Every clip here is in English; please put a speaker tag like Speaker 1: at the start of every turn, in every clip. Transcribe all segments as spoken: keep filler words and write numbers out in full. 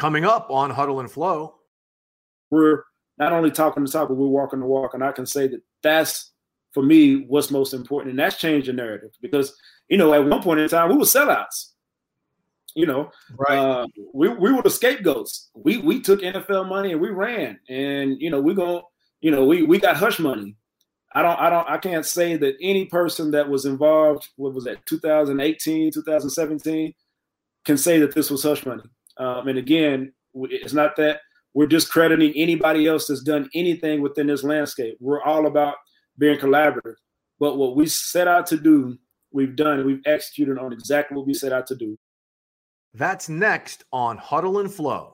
Speaker 1: Coming up on Huddle and Flow.
Speaker 2: We're not only talking the talk, but we're walking the walk. And I can say that that's, for me, what's most important. And that's changed the narrative because, you know, at one point in time, we were sellouts. You know,
Speaker 1: right.
Speaker 2: uh, we, we were the scapegoats. We we took N F L money and we ran. And, you know, we're going, you know, we, we got hush money. I don't, I don't, I can't say that any person that was involved, what was that, two thousand eighteen, two thousand seventeen, can say that this was hush money. Um, and again, it's not that we're discrediting anybody else that's done anything within this landscape. We're all about being collaborative. But what we set out to do, we've done, we've executed on exactly what we set out to do.
Speaker 1: That's next on Huddle and Flow.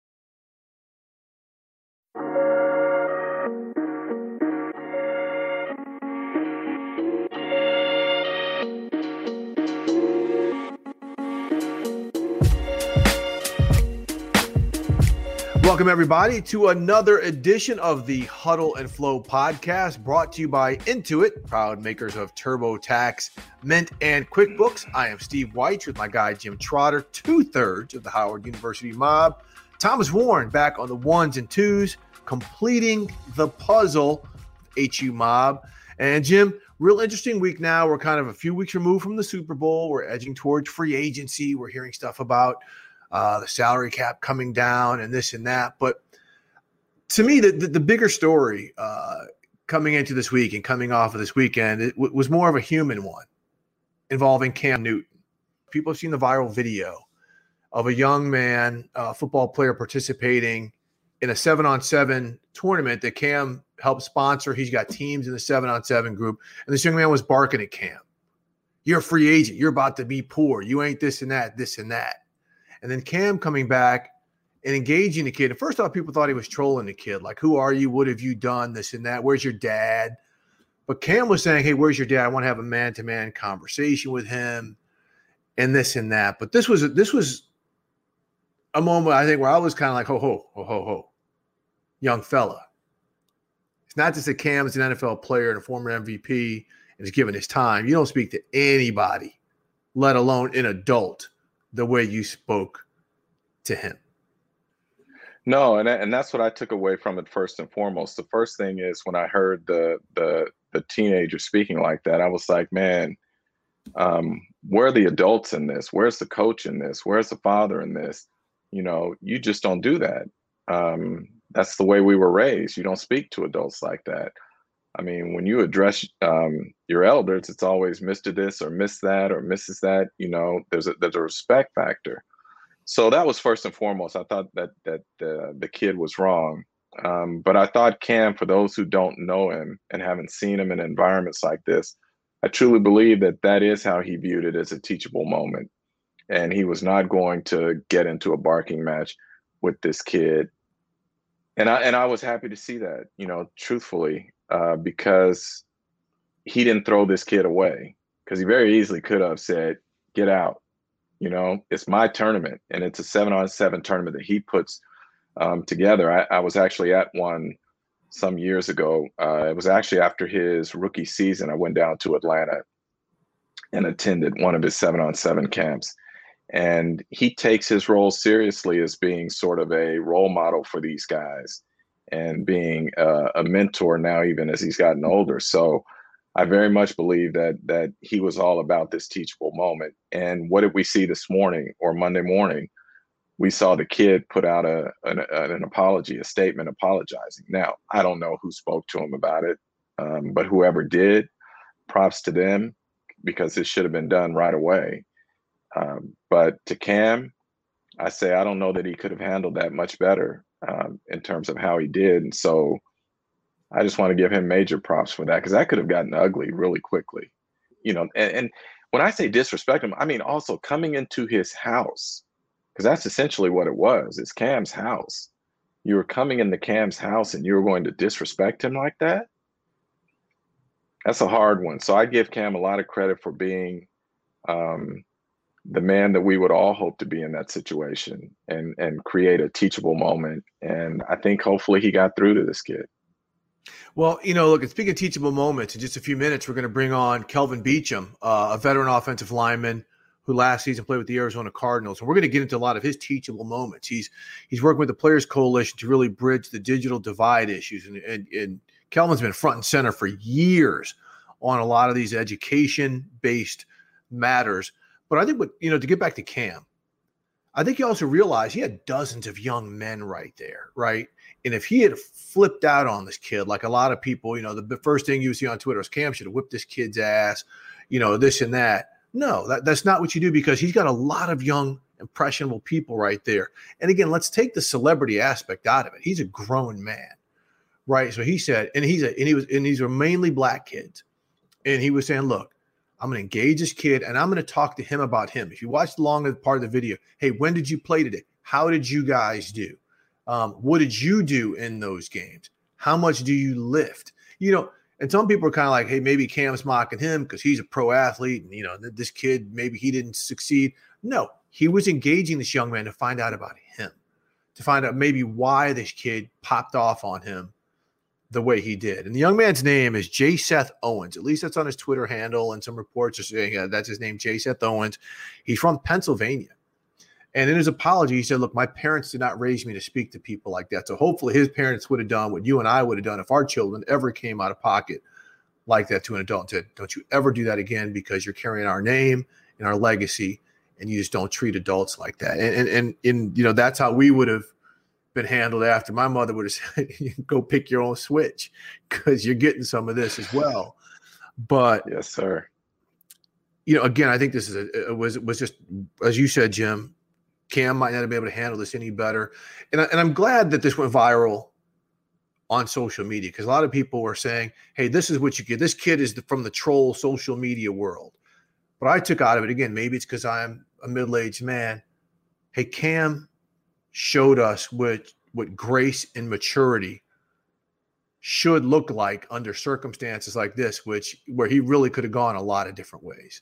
Speaker 1: Welcome, everybody, to another edition of the Huddle and Flow podcast, brought to you by Intuit, proud makers of TurboTax, Mint, and QuickBooks. I am Steve White with my guy, Jim Trotter, two-thirds of the Howard University mob. Thomas Warren back on the ones and twos, completing the puzzle, H U mob. And Jim, real interesting week now. We're kind of a few weeks removed from the Super Bowl. We're edging towards free agency. We're hearing stuff about Uh, the salary cap coming down and this and that. But to me, the, the, the bigger story uh, coming into this week and coming off of this weekend, it w- was more of a human one involving Cam Newton. People have seen the viral video of a young man, a football player, participating in a seven on seven tournament that Cam helped sponsor. He's got teams in the seven on seven group. And this young man was barking at Cam. You're a free agent. You're about to be poor. You ain't this and that, this and that. And then Cam coming back and engaging the kid. And first off, people thought he was trolling the kid. Like, who are you? What have you done? This and that. Where's your dad? But Cam was saying, hey, where's your dad? I want to have a man-to-man conversation with him and this and that. But this was this was a moment, I think, where I was kind of like, ho, ho, ho, ho, ho, young fella. It's not just that Cam is an N F L player and a former M V P and is given his time. You don't speak to anybody, let alone an adult, the way you spoke to him.
Speaker 3: No, and and that's what I took away from it first and foremost. The first thing is when I heard the the the teenager speaking like that, I was like, man, um, where are the adults in this? Where's the coach in this? Where's the father in this? You know, you just don't do that. Um, that's the way we were raised. You don't speak to adults like that. I mean, when you address um, your elders, it's always Mister This or Miss That or Missus That. You know, there's a there's a respect factor. So that was first and foremost. I thought that that uh, the kid was wrong, um, but I thought Cam, for those who don't know him and haven't seen him in environments like this, I truly believe that that is how he viewed it, as a teachable moment, and he was not going to get into a barking match with this kid. And I and I was happy to see that, you know, truthfully. Uh, because he didn't throw this kid away, because he very easily could have said, get out. You know, it's my tournament, and it's a seven on seven tournament that he puts um, together. I, I was actually at one some years ago. Uh, it was actually after his rookie season. I went down to Atlanta and attended one of his seven on seven camps. And he takes his role seriously as being sort of a role model for these guys, and being uh, a mentor now, even as he's gotten older. So I very much believe that that he was all about this teachable moment. And what did we see this morning or Monday morning? We saw the kid put out a an, an apology, a statement apologizing. Now, I don't know who spoke to him about it, um, but whoever did, props to them, because this should have been done right away. Um, but to Cam, I say I don't know that he could have handled that much better. Um, in terms of how he did. And so I just want to give him major props for that, because that could have gotten ugly really quickly. You know, and, and when I say disrespect him, I mean also coming into his house, because that's essentially what it was. It's Cam's house. You were coming into Cam's house and you were going to disrespect him like that? That's a hard one. So I give Cam a lot of credit for being um, the man that we would all hope to be in that situation, and and create a teachable moment. And I think hopefully he got through to this kid.
Speaker 1: Well, you know, look, speaking of teachable moments, in just a few minutes, we're going to bring on Kelvin Beachum, uh, a veteran offensive lineman who last season played with the Arizona Cardinals. And we're going to get into a lot of his teachable moments. He's he's working with the Players Coalition to really bridge the digital divide issues. And, and, and Kelvin's been front and center for years on a lot of these education-based matters. But I think, what you know, to get back to Cam, I think he also realized he had dozens of young men right there, right? And if he had flipped out on this kid, like a lot of people, you know, the first thing you see on Twitter is Cam should have whipped this kid's ass, you know, this and that. No, that, that's not what you do, because he's got a lot of young, impressionable people right there. And again, let's take the celebrity aspect out of it. He's a grown man, right? So he said, and he's a, and he was, and these are mainly black kids. And he was saying, look, I'm going to engage this kid and I'm going to talk to him about him. If you watch the long part of the video, hey, when did you play today? How did you guys do? Um, what did you do in those games? How much do you lift? You know, and some people are kind of like, hey, maybe Cam's mocking him because he's a pro athlete. And, you know, this kid, maybe he didn't succeed. No, he was engaging this young man to find out about him, to find out maybe why this kid popped off on him the way he did. And the young man's name is J. Seth Owens. At least that's on his Twitter handle, and some reports are saying uh, that's his name, J. Seth Owens. He's from Pennsylvania. And in his apology, he said, look, my parents did not raise me to speak to people like that. So hopefully his parents would have done what you and I would have done if our children ever came out of pocket like that to an adult and said, don't you ever do that again, because you're carrying our name and our legacy, and you just don't treat adults like that. And, and, and, and you know, that's how we would have been handled after. My mother would have said, go pick your own switch, because you're getting some of this as well. But
Speaker 3: yes, sir.
Speaker 1: You know, again, I think this is a, it was, was just, as you said, Jim, Cam might not have been able to handle this any better. And, I, and I'm glad that this went viral on social media, because a lot of people were saying, hey, this is what you get. This kid is the, from the troll social media world. But I took out of it, again, maybe it's because I'm a middle-aged man. Hey, Cam showed us what, what grace and maturity should look like under circumstances like this, which where he really could have gone a lot of different ways.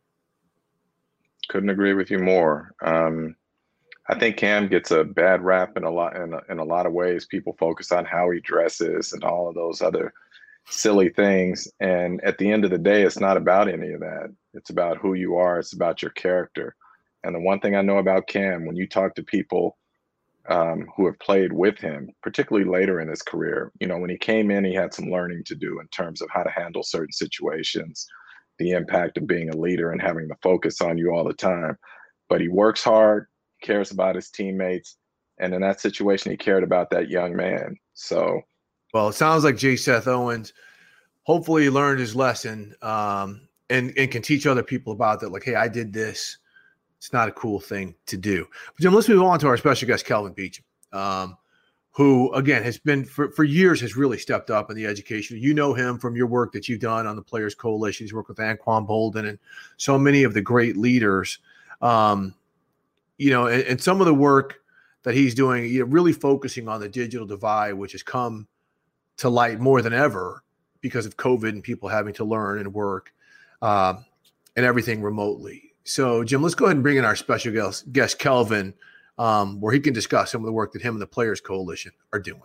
Speaker 3: Couldn't agree with you more. Um, I think Cam gets a bad rap in a lot in a, in a lot of ways. People focus on how he dresses and all of those other silly things, and at the end of the day, it's not about any of that. It's about who you are. It's about your character. And the one thing I know about Cam, when you talk to people um, who have played with him, particularly later in his career, you know, when he came in, he had some learning to do in terms of how to handle certain situations, the impact of being a leader and having the focus on you all the time. But he works hard, cares about his teammates, and in that situation, he cared about that young man. So,
Speaker 1: well, it sounds like J. Seth Owens hopefully he learned his lesson um, and and can teach other people about that. Like, hey, I did this. It's not a cool thing to do. But Jim, let's move on to our special guest, Kelvin Beachum, um, who again has been for, for years has really stepped up in the education. You know him from your work that you've done on the Players Coalition. He's worked with Anquan Boldin and so many of the great leaders. Um, you know, and, and some of the work that he's doing, you know, really focusing on the digital divide, which has come to light more than ever because of COVID and people having to learn and work um, and everything remotely. So, Jim, let's go ahead and bring in our special guest, guest Kelvin, um, where he can discuss some of the work that him and the Players Coalition are doing.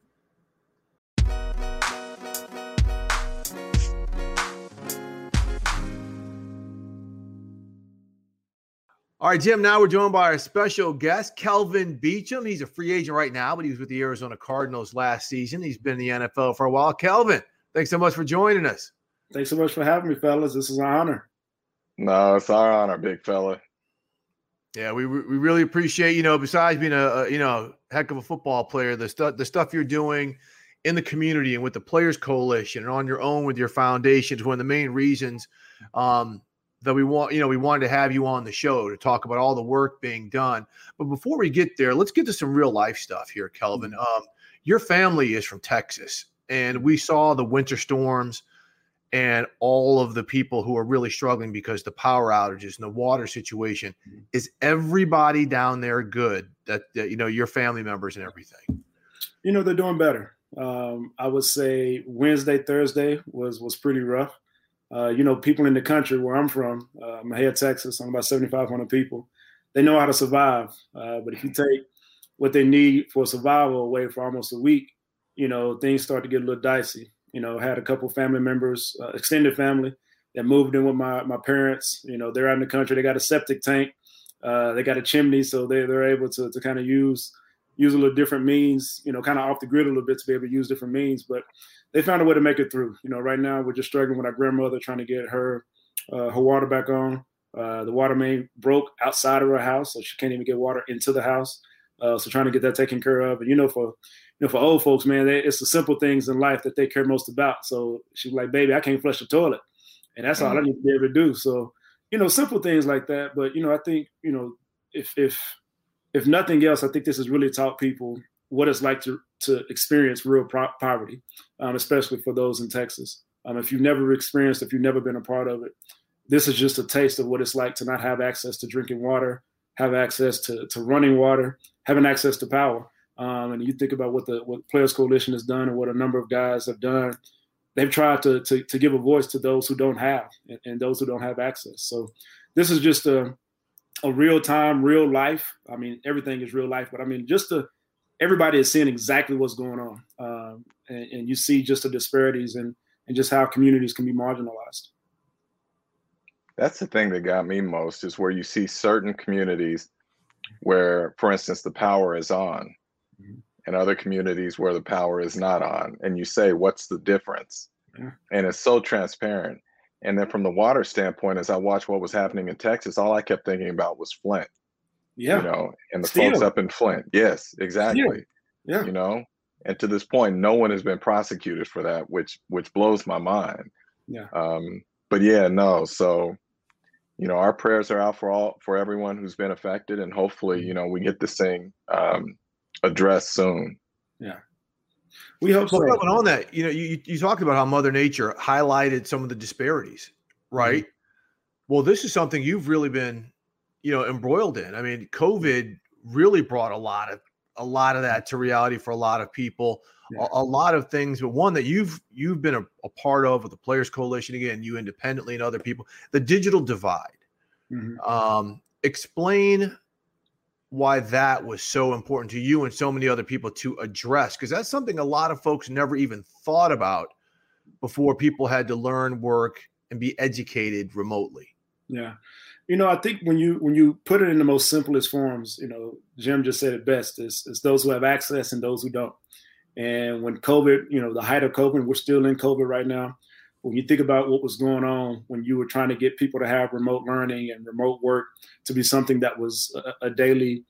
Speaker 1: All right, Jim, now we're joined by our special guest, Kelvin Beachum. He's a free agent right now, but he was with the Arizona Cardinals last season. He's been in the N F L for a while. Kelvin, thanks so much for joining us.
Speaker 2: Thanks so much for having me, fellas. This is an honor.
Speaker 3: No, it's our honor, big fella.
Speaker 1: Yeah, we we really appreciate, you know, besides being a, a you know heck of a football player, the stuff the stuff you're doing in the community and with the Players Coalition and on your own with your foundation is one of the main reasons um, that we want, you know, we wanted to have you on the show to talk about all the work being done. But before we get there, let's get to some real life stuff here, Kelvin. Um, your family is from Texas, and we saw the winter storms and all of the people who are really struggling because the power outages and the water situation. Is everybody down there good? That, that you know, your family members and everything?
Speaker 2: You know, they're doing better. Um, I would say Wednesday, Thursday was was pretty rough. Uh, you know, people in the country where I'm from, uh, I'm here in Texas, I'm about seventy-five hundred people. They know how to survive. Uh, but if you take what they need for survival away for almost a week, you know, things start to get a little dicey. You know, had a couple family members, uh, extended family, that moved in with my my parents. You know, they're out in the country. They got a septic tank. Uh, they got a chimney, so they they're able to to kind of use use a little different means. You know, kind of off the grid a little bit to be able to use different means. But they found a way to make it through. You know, right now we're just struggling with our grandmother trying to get her uh, her water back on. Uh, the water main broke outside of her house, so she can't even get water into the house. Uh, so trying to get that taken care of. And, you know, for you know, for old folks, man, they, it's the simple things in life that they care most about. So she's like, baby, I can't flush the toilet. And that's mm-hmm. all I need to be able to do. So, you know, simple things like that. But, you know, I think, you know, if if if nothing else, I think this has really taught people what it's like to to experience real pro- poverty, um, especially for those in Texas. Um, if you've never experienced, if you've never been a part of it, this is just a taste of what it's like to not have access to drinking water, have access to, to running water, having access to power. Um, and you think about what the what Players Coalition has done and what a number of guys have done. They've tried to to, to give a voice to those who don't have and, and those who don't have access. So this is just a a real time, real life. I mean, everything is real life, but I mean, just to everybody is seeing exactly what's going on. Um, and, and you see just the disparities and, and just how communities can be marginalized.
Speaker 3: That's the thing that got me most is where you see certain communities where, for instance, the power is on mm-hmm. and other communities where the power is not on. And you say, what's the difference? Yeah. And it's so transparent. And then from the water standpoint, as I watched what was happening in Texas, all I kept thinking about was Flint. Yeah. You know, and the Steel. folks up in Flint. Yes, exactly. Steel. Yeah. You know, and to this point, no one has been prosecuted for that, which which blows my mind.
Speaker 2: Yeah.
Speaker 3: Um, but yeah, no. So, you know, our prayers are out for all for everyone who's been affected, and hopefully, you know, we get this thing um, addressed soon.
Speaker 2: Yeah. We hope so.
Speaker 1: so. On that, you know, you you talked about how Mother Nature highlighted some of the disparities, right? Mm-hmm. Well, this is something you've really been, you know, embroiled in. I mean, COVID really brought a lot of a lot of that to reality for a lot of people. Yeah. A, a lot of things, but one that you've you've been a, a part of with the Players Coalition, again, you independently and other people, the digital divide. Mm-hmm. Um, explain why that was so important to you and so many other people to address, because that's something a lot of folks never even thought about before people had to learn, work, and be educated remotely.
Speaker 2: Yeah. You know, I think when you when you put it in the most simplest forms, you know, Jim just said it best, it's, it's those who have access and those who don't. And when COVID, you know, the height of COVID, we're still in COVID right now. When you think about what was going on when you were trying to get people to have remote learning and remote work to be something that was a, a daily,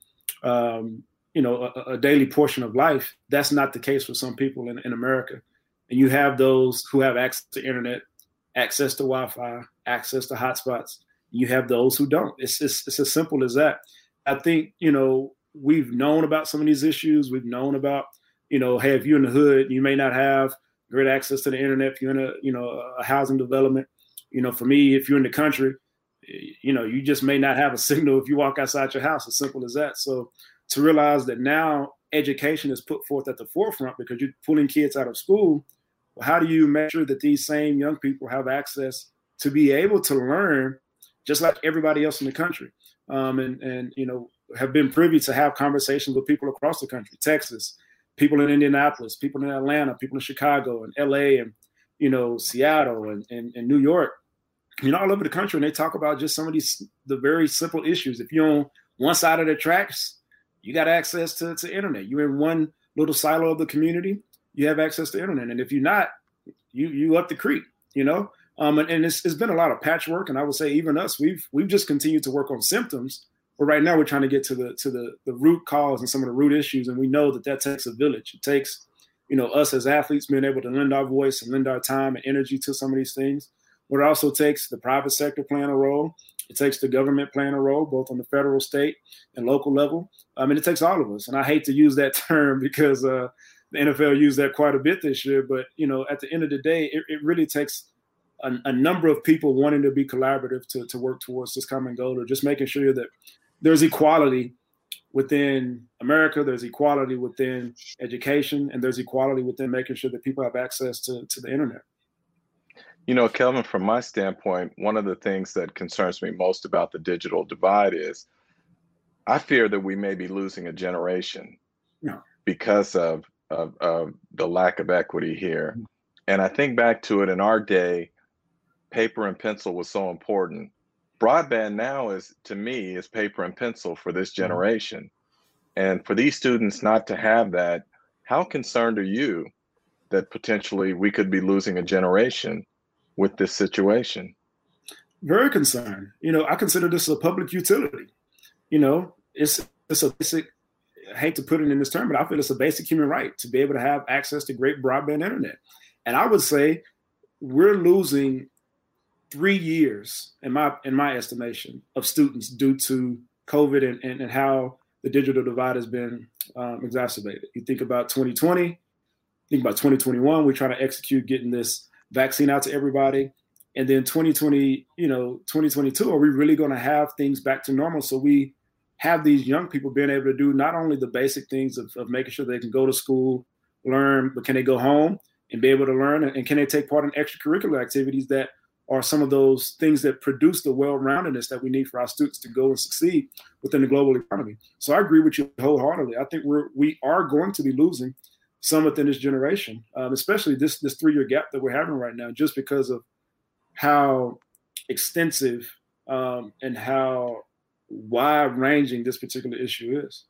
Speaker 2: um, you know, a, a daily portion of life, that's not the case for some people in, in America. And you have those who have access to internet, access to Wi-Fi, access to hotspots. You have those who don't. It's, it's, it's as simple as that. I think, you know, we've known about some of these issues. We've known about, you know, hey, if you're in the hood, you may not have great access to the internet. If you're in a, you know, a housing development, you know, for me, if you're in the country, you know, you just may not have a signal if you walk outside your house, as simple as that. So to realize that now education is put forth at the forefront because you're pulling kids out of school. Well, how do you make sure that these same young people have access to be able to learn just like everybody else in the country? Um, and, and, you know, have been privy to have conversations with people across the country, Texas, people in Indianapolis, people in Atlanta, people in Chicago and L A and, you know, Seattle and, and, and New York, you know, all over the country. And they talk about just some of these, the very simple issues. If you're on one side of the tracks, you got access to, to internet. You're in one little silo of the community, you have access to internet. And if you're not, you you up the creek, you know? Um, and and it's, it's been a lot of patchwork. And I would say even us, we've we've just continued to work on symptoms. But right now we're trying to get to the to the, the root cause and some of the root issues. And we know that that takes a village. It takes, you know, us as athletes being able to lend our voice and lend our time and energy to some of these things. But it also takes the private sector playing a role. It takes the government playing a role, both on the federal, state, and local level. I mean, it takes all of us. And I hate to use that term because uh, the N F L used that quite a bit this year. But, you know, at the end of the day, it, it really takes a, a number of people wanting to be collaborative to, to work towards this common goal, or just making sure that there's equality within America, there's equality within education, and there's equality within making sure that people have access to, to the internet.
Speaker 3: You know, Kelvin, from my standpoint, one of the things that concerns me most about the digital divide is I fear that we may be losing a generation yeah. because of, of, of the lack of equity here. Mm-hmm. And I think back to it in our day, paper and pencil was so important. Broadband now is, to me, is paper and pencil for this generation. Mm-hmm. And for these students not to have that, how concerned are you that potentially we could be losing a generation with this situation?
Speaker 2: Very concerned. You know, I consider this a public utility. You know, it's it's a basic, I hate to put it in this term, but I feel it's a basic human right to be able to have access to great broadband internet. And I would say we're losing three years, in my in my estimation, of students due to COVID and, and, and how the digital divide has been um, exacerbated. You think about twenty twenty, think about twenty twenty-one, we try to execute getting this vaccine out to everybody. And then twenty twenty, you know, twenty twenty-two, are we really going to have things back to normal? So we have these young people being able to do not only the basic things of, of making sure they can go to school, learn, but can they go home and be able to learn? And can they take part in extracurricular activities that are some of those things that produce the well-roundedness that we need for our students to go and succeed within the global economy? So I agree with you wholeheartedly. I think we're, we are going to be losing some within this generation, um, especially this, this three-year gap that we're having right now, just because of how extensive um, and how wide-ranging this particular issue is.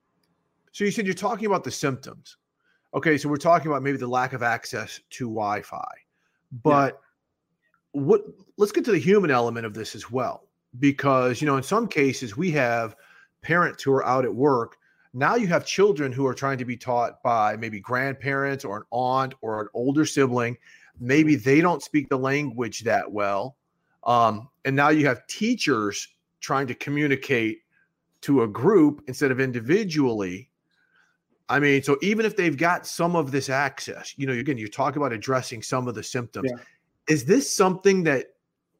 Speaker 1: So you said you're talking about the symptoms. Okay, so we're talking about maybe the lack of access to Wi-Fi, but yeah. What? Let's get to the human element of this as well, because, you know, in some cases we have parents who are out at work. Now you have children who are trying to be taught by maybe grandparents or an aunt or an older sibling. Maybe they don't speak the language that well. Um, and now you have teachers trying to communicate to a group instead of individually. I mean, so even if they've got some of this access, you know, again, you talk about addressing some of the symptoms. Yeah. Is this something that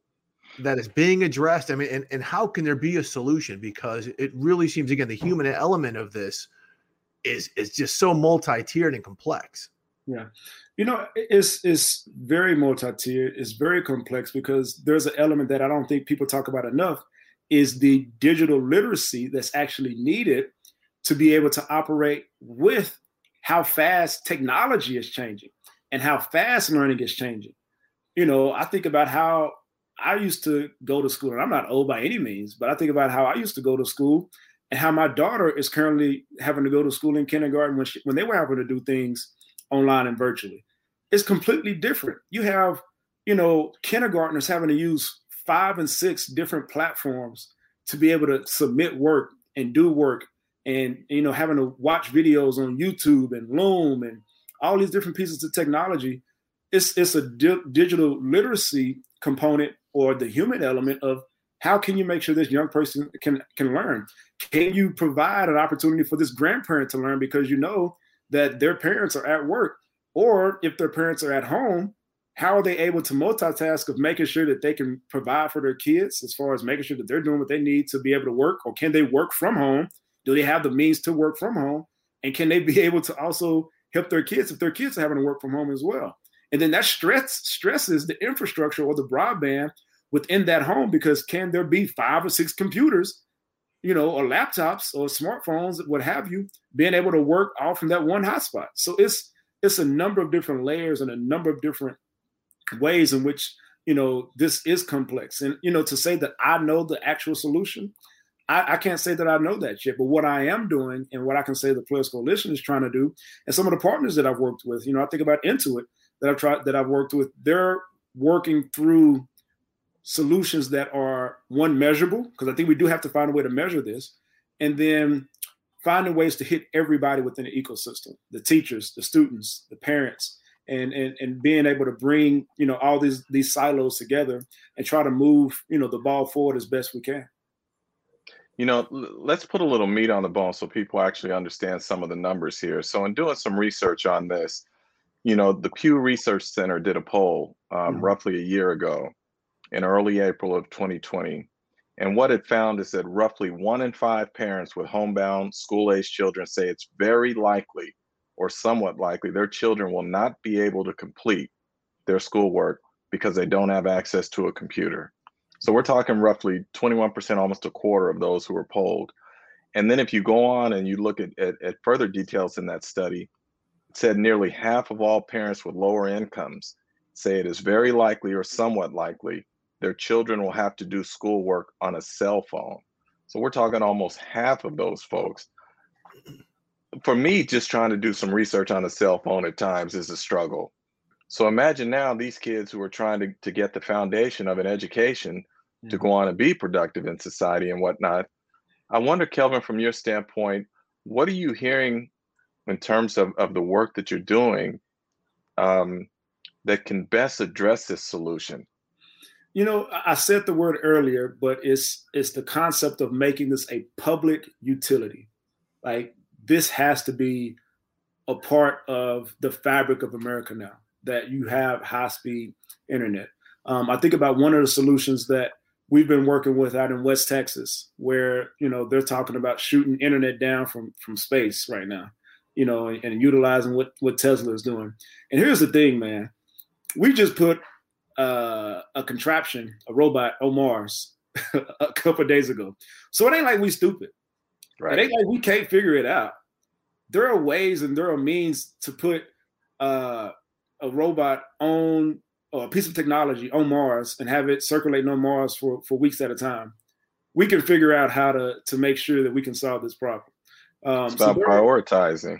Speaker 1: that is being addressed? I mean, and, and how can there be a solution? Because it really seems, again, the human element of this is is just so multi-tiered and complex.
Speaker 2: Yeah. You know, it's, it's very multi-tiered. It's very complex because there's an element that I don't think people talk about enough, is the digital literacy that's actually needed to be able to operate with how fast technology is changing and how fast learning is changing. You know, I think about how I used to go to school, and I'm not old by any means, but I think about how I used to go to school and how my daughter is currently having to go to school in kindergarten when she, when they were having to do things online and virtually. It's completely different. You have, you know, kindergartners having to use five and six different platforms to be able to submit work and do work, and, you know, having to watch videos on YouTube and Loom and all these different pieces of technology. It's it's a di- digital literacy component, or the human element of how can you make sure this young person can can learn? Can you provide an opportunity for this grandparent to learn because you know that their parents are at work? Or if their parents are at home, how are they able to multitask of making sure that they can provide for their kids as far as making sure that they're doing what they need to be able to work? Or can they work from home? Do they have the means to work from home? And can they be able to also help their kids if their kids are having to work from home as well? And then that stress stresses the infrastructure or the broadband within that home, because can there be five or six computers, you know, or laptops or smartphones, what have you, being able to work all from that one hotspot? So it's it's a number of different layers and a number of different ways in which, you know, this is complex. And, you know, to say that I know the actual solution, I, I can't say that I know that yet. But what I am doing and what I can say the Players Coalition is trying to do, and some of the partners that I've worked with, you know, I think about Intuit that I've tried, that I've worked with, they're working through solutions that are, one, measurable, because I think we do have to find a way to measure this, and then finding ways to hit everybody within the ecosystem, the teachers, the students, the parents, and and and being able to bring, you know, all these these silos together and try to move, you know, the ball forward as best we can.
Speaker 3: You know, let's put a little meat on the bone so people actually understand some of the numbers here. So in doing some research on this, you know, the Pew Research Center did a poll um, mm-hmm. roughly a year ago in early April of twenty twenty. And what it found is that roughly one in five parents with homebound school-age children say it's very likely or somewhat likely their children will not be able to complete their schoolwork because they don't have access to a computer. So we're talking roughly twenty-one percent, almost a quarter of those who were polled. And then if you go on and you look at, at, at further details in that study, it said nearly half of all parents with lower incomes say it is very likely or somewhat likely their children will have to do schoolwork on a cell phone. So we're talking almost half of those folks. For me, just trying to do some research on a cell phone at times is a struggle. So imagine now these kids who are trying to, to get the foundation of an education mm-hmm. to go on and be productive in society and whatnot. I wonder, Kelvin, from your standpoint, what are you hearing in terms of, of the work that you're doing um, that can best address this solution?
Speaker 2: You know, I said the word earlier, but it's it's the concept of making this a public utility. Like, this has to be a part of the fabric of America now, that you have high-speed internet. Um, I think about one of the solutions that we've been working with out in West Texas, where, you know, they're talking about shooting internet down from, from space right now, you know, and, and utilizing what, what Tesla is doing. And here's the thing, man. We just put uh, a contraption, a robot on Mars a couple of days ago. So it ain't like we stupid. Right. It ain't like we can't figure it out. There are ways and there are means to put uh, a robot on, or a piece of technology on Mars and have it circulating on Mars for, for weeks at a time. We can figure out how to to make sure that we can solve this problem. Um,
Speaker 3: Stop so prioritizing.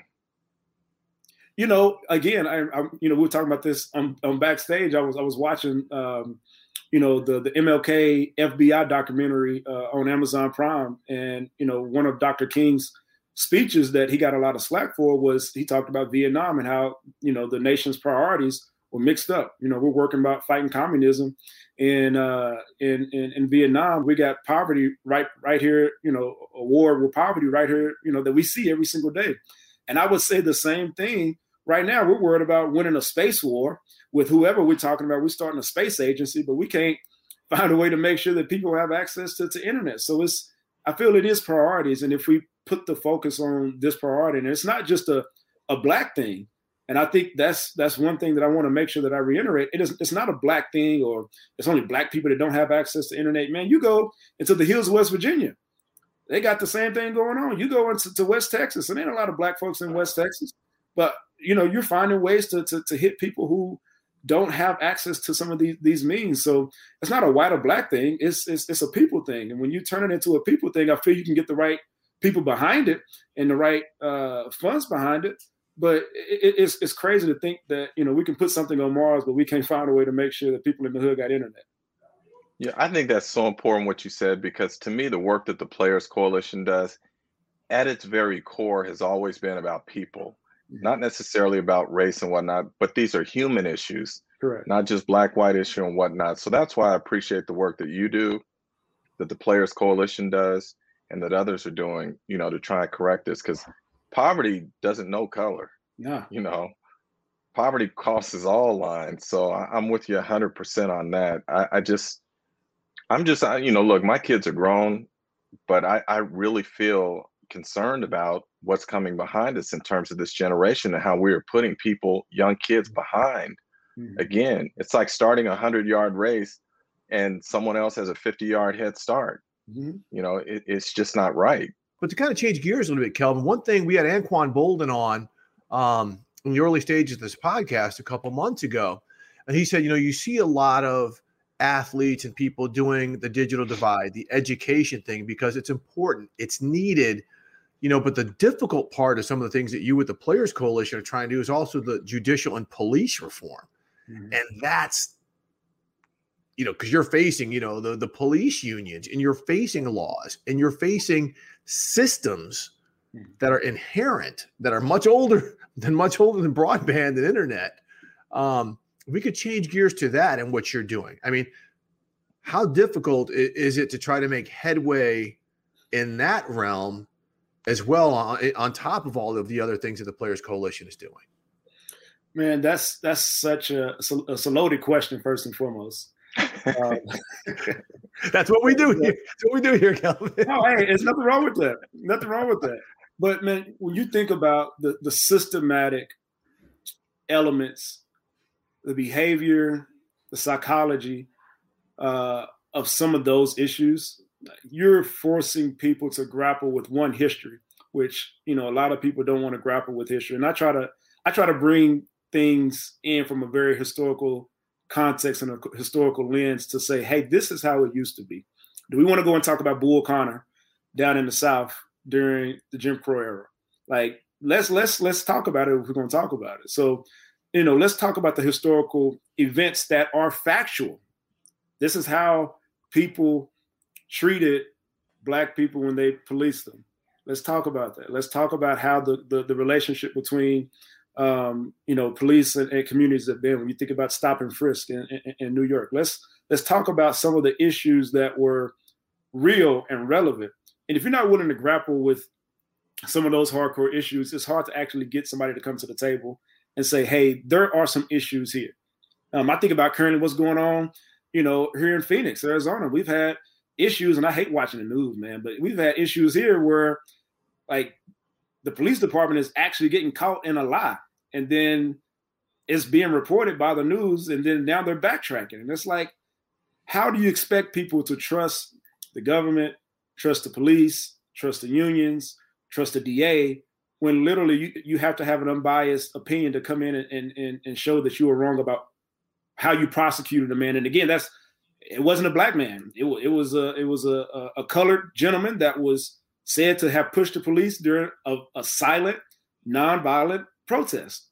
Speaker 2: You know, again, I, I, you know, we were talking about this on, on backstage. I was, I was watching, um, you know, the the M L K F B I documentary uh, on Amazon Prime, and you know, one of Doctor King's speeches that he got a lot of slack for was he talked about Vietnam and how, you know, the nation's priorities were mixed up. You know, we're working about fighting communism in uh, in, in in Vietnam. We got poverty right right here. You know, a war with poverty right here. You know, that we see every single day. And I would say the same thing. Right now, we're worried about winning a space war with whoever we're talking about. We're starting a space agency, but we can't find a way to make sure that people have access to, to internet. So it's, I feel it is priorities. And if we put the focus on this priority, and it's not just a, a black thing. And I think that's that's one thing that I want to make sure that I reiterate. It is, it's not a black thing, or it's only black people that don't have access to internet. Man, you go into the hills of West Virginia, they got the same thing going on. You go into to West Texas, and there ain't a lot of black folks in West Texas, but you know, you're finding ways to, to to hit people who don't have access to some of these these means. So it's not a white or black thing. It's it's it's a people thing. And when you turn it into a people thing, I feel you can get the right people behind it and the right uh, funds behind it. But it, it's it's crazy to think that, you know, we can put something on Mars, but we can't find a way to make sure that people in the hood got internet.
Speaker 3: Yeah, I think that's so important what you said, because to me, the work that the Players Coalition does at its very core has always been about people. Not necessarily about race and whatnot, but these are human issues,
Speaker 2: correct?
Speaker 3: Not just black, white issue and whatnot. So that's why I appreciate the work that you do, that the Players Coalition does, and that others are doing, you know, to try and correct this, because poverty doesn't know color.
Speaker 2: Yeah.
Speaker 3: You know, poverty crosses all lines. So I, I'm with you one hundred percent on that. I, I just, I'm just, I, you know, look, my kids are grown, but I, I really feel concerned about what's coming behind us in terms of this generation and how we're putting people, young kids behind. Mm-hmm. Again, it's like starting a hundred yard race and someone else has a fifty yard head start. Mm-hmm. You know, it, it's just not right.
Speaker 1: But to kind of change gears a little bit, Kelvin, one thing we had Anquan Bolden on um, in the early stages of this podcast a couple months ago. And he said, you know, you see a lot of athletes and people doing the digital divide, the education thing, because it's important, it's needed. You know, but the difficult part of some of the things that you with the Players Coalition are trying to do is also the judicial and police reform. Mm-hmm. And that's, you know, because you're facing, you know, the, the police unions, and you're facing laws, and you're facing systems mm-hmm. that are inherent, that are much older than much older than broadband and internet. Um, we could change gears to that and what you're doing. I mean, how difficult is it to try to make headway in that realm, as well on, on top of all of the other things that the Players Coalition is doing?
Speaker 2: Man, that's that's such a, a loaded question, first and foremost. Um,
Speaker 1: that's what we do here. That's what we do here, Kelvin.
Speaker 2: No, hey, there's nothing wrong with that. Nothing wrong with that. But, man, when you think about the, the systematic elements, the behavior, the psychology uh, of some of those issues, you're forcing people to grapple with one history, which, you know, a lot of people don't want to grapple with history. And I try to, I try to bring things in from a very historical context and a historical lens to say, hey, this is how it used to be. Do we want to go and talk about Bull Connor down in the South during the Jim Crow era? Like, let's let's let's talk about it if we're going to talk about it. So, you know, let's talk about the historical events that are factual. This is how people treated Black people when they policed them. Let's talk about that. Let's talk about how the the, the relationship between um, you know, police and, and communities have been. When you think about stop and frisk in, in, in New York, let's let's talk about some of the issues that were real and relevant. And if you're not willing to grapple with some of those hardcore issues, it's hard to actually get somebody to come to the table and say, hey, there are some issues here. Um, I think about currently what's going on, you know, here in Phoenix, Arizona. We've had issues, and I hate watching the news, man, but we've had issues here where, like, the police department is actually getting caught in a lie, and then it's being reported by the news, and then now they're backtracking. And it's like, how do you expect people to trust the government, trust the police, trust the unions, trust the D A, when literally you, you have to have an unbiased opinion to come in and, and, and show that you were wrong about how you prosecuted a man? And again, that's it wasn't a Black man. It, it was a it was a, a colored gentleman that was said to have pushed the police during a, a silent, nonviolent protest.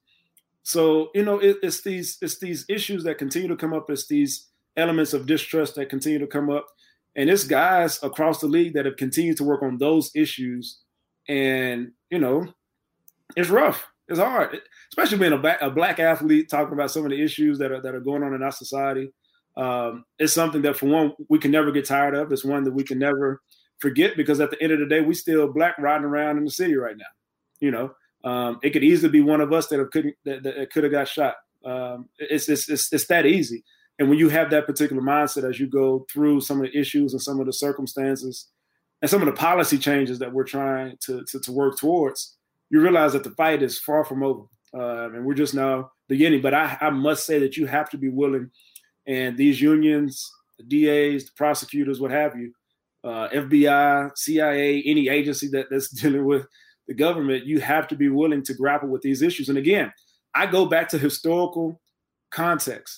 Speaker 2: So, you know, it, it's these it's these issues that continue to come up. It's these elements of distrust that continue to come up. And it's guys across the league that have continued to work on those issues. And, you know, it's rough. It's hard, especially being a black, a black athlete talking about some of the issues that are that are going on in our society. Um, it's something that, for one, we can never get tired of. It's one that we can never forget, because at the end of the day, we still Black riding around in the city right now. You know, um, it could easily be one of us that have couldn't that, that could have got shot. Um, it's, it's it's it's that easy. And when you have that particular mindset as you go through some of the issues and some of the circumstances and some of the policy changes that we're trying to to, to work towards, you realize that the fight is far from over, uh, and we're just now beginning. But I, I must say that you have to be willing, and these unions, the D As, the prosecutors, what have you, uh, F B I, C I A, any agency that, that's dealing with the government, you have to be willing to grapple with these issues. And again, I go back to historical context.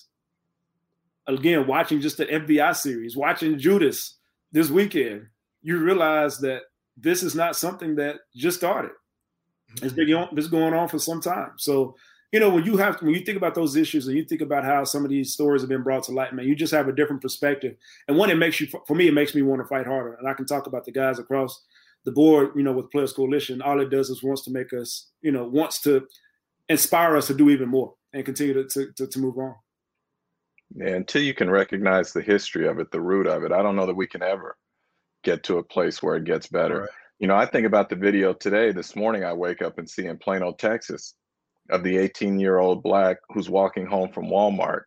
Speaker 2: Again, watching just the F B I series, watching Judas this weekend, you realize that this is not something that just started. It's been on, it's going on for some time. So, you know, when you have when you think about those issues and you think about how some of these stories have been brought to light, man, you just have a different perspective. And one, it makes you, for me, it makes me want to fight harder. And I can talk about the guys across the board, you know, with Players Coalition. All it does is wants to make us, you know, wants to inspire us to do even more and continue to to, to, to move on.
Speaker 3: Yeah, until you can recognize the history of it, the root of it, I don't know that we can ever get to a place where it gets better. Right. You know, I think about the video today, this morning, I wake up and see in Plano, Texas, of the eighteen-year-old Black who's walking home from Walmart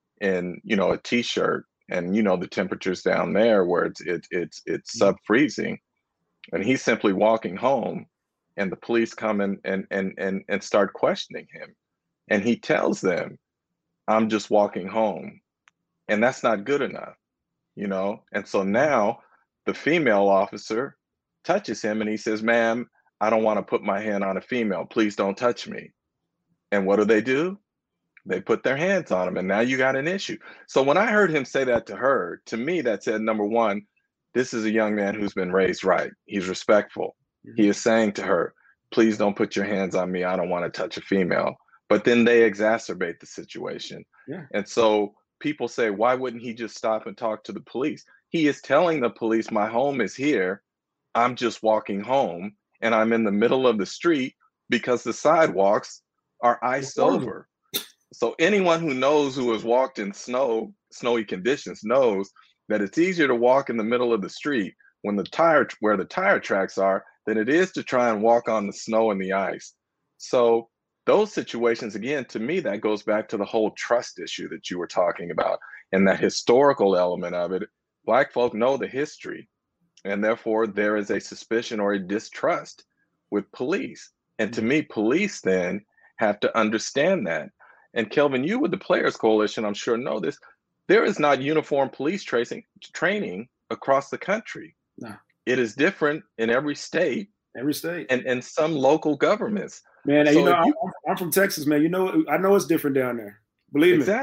Speaker 3: in, you know, a T-shirt, and, you know, the temperatures down there where it's it, it's it's sub-freezing, and he's simply walking home, and the police come in and and and and start questioning him, and he tells them, "I'm just walking home," and that's not good enough, you know. And so now the female officer touches him and he says, "Ma'am, I don't want to put my hand on a female. Please don't touch me." And what do they do? They put their hands on him, and now you got an issue. So when I heard him say that to her, to me, that said, number one, this is a young man who's been raised right. He's respectful. Mm-hmm. He is saying to her, "Please don't put your hands on me. I don't want to touch a female." But then they exacerbate the situation. Yeah. And so people say, why wouldn't he just stop and talk to the police? He is telling the police, my home is here. I'm just walking home, and I'm in the middle of the street because the sidewalks are iced over. So anyone who knows, who has walked in snow, snowy conditions, knows that it's easier to walk in the middle of the street when the tire, where the tire tracks are, than it is to try and walk on the snow and the ice. So those situations, again, to me, that goes back to the whole trust issue that you were talking about, and that historical element of it. Black folk know the history, and therefore there is a suspicion or a distrust with police. And to me, police then have to understand that. And Kelvin, you with the Players Coalition, I'm sure know this, there is not uniform police tracing training across the country. No. It is different in every state.
Speaker 2: Every state.
Speaker 3: And, and some local governments.
Speaker 2: Man, so you know, I'm, I'm from Texas, man. You know, I know it's different down there. Believe
Speaker 3: exactly.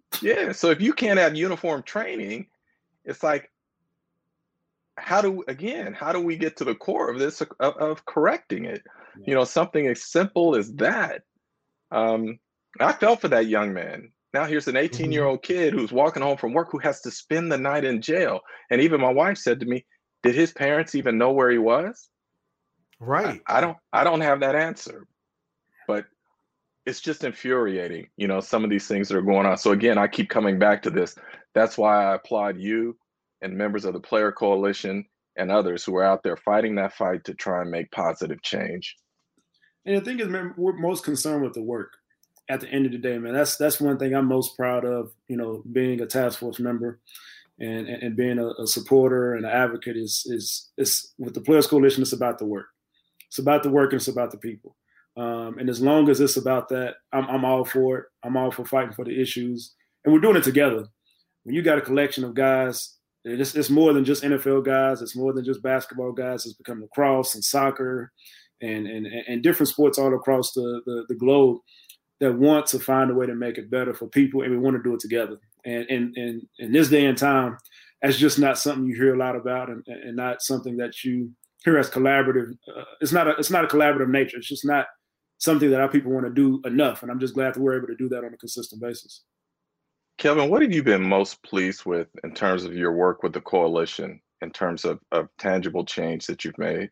Speaker 3: Yeah. So if you can't have uniform training, it's like, how do again? How do we get to the core of this of, of correcting it? Yeah. You know, something as simple as that. Um, I felt for that young man. Now here's an eighteen-year-old mm-hmm. kid who's walking home from work who has to spend the night in jail. And even my wife said to me, "Did his parents even know where he was?"
Speaker 1: Right.
Speaker 3: I, I don't. I don't have that answer, but it's just infuriating. You know, some of these things that are going on. So again, I keep coming back to this. That's why I applaud you and members of the Player Coalition and others who are out there fighting that fight to try and make positive change.
Speaker 2: And the thing is, man, we're most concerned with the work. At the end of the day, man, that's that's one thing I'm most proud of. You know, being a task force member and and, and being a, a supporter and an advocate is is is with the Players Coalition. It's about the work. It's about the work and it's about the people. Um, and as long as it's about that, I'm, I'm all for it. I'm all for fighting for the issues, and we're doing it together. When you got a collection of guys, it's, it's more than just N F L guys. It's more than just basketball guys. It's become lacrosse and soccer, and and and different sports all across the the, the globe that want to find a way to make it better for people, and we want to do it together. And and and in this day and time, that's just not something you hear a lot about, and, and not something that you hear as collaborative. Uh, it's not a it's not a collaborative nature. It's just not something that our people want to do enough. And I'm just glad that we're able to do that on a consistent basis.
Speaker 3: Kelvin, what have you been most pleased with in terms of your work with the coalition, in terms of, of tangible change that you've made?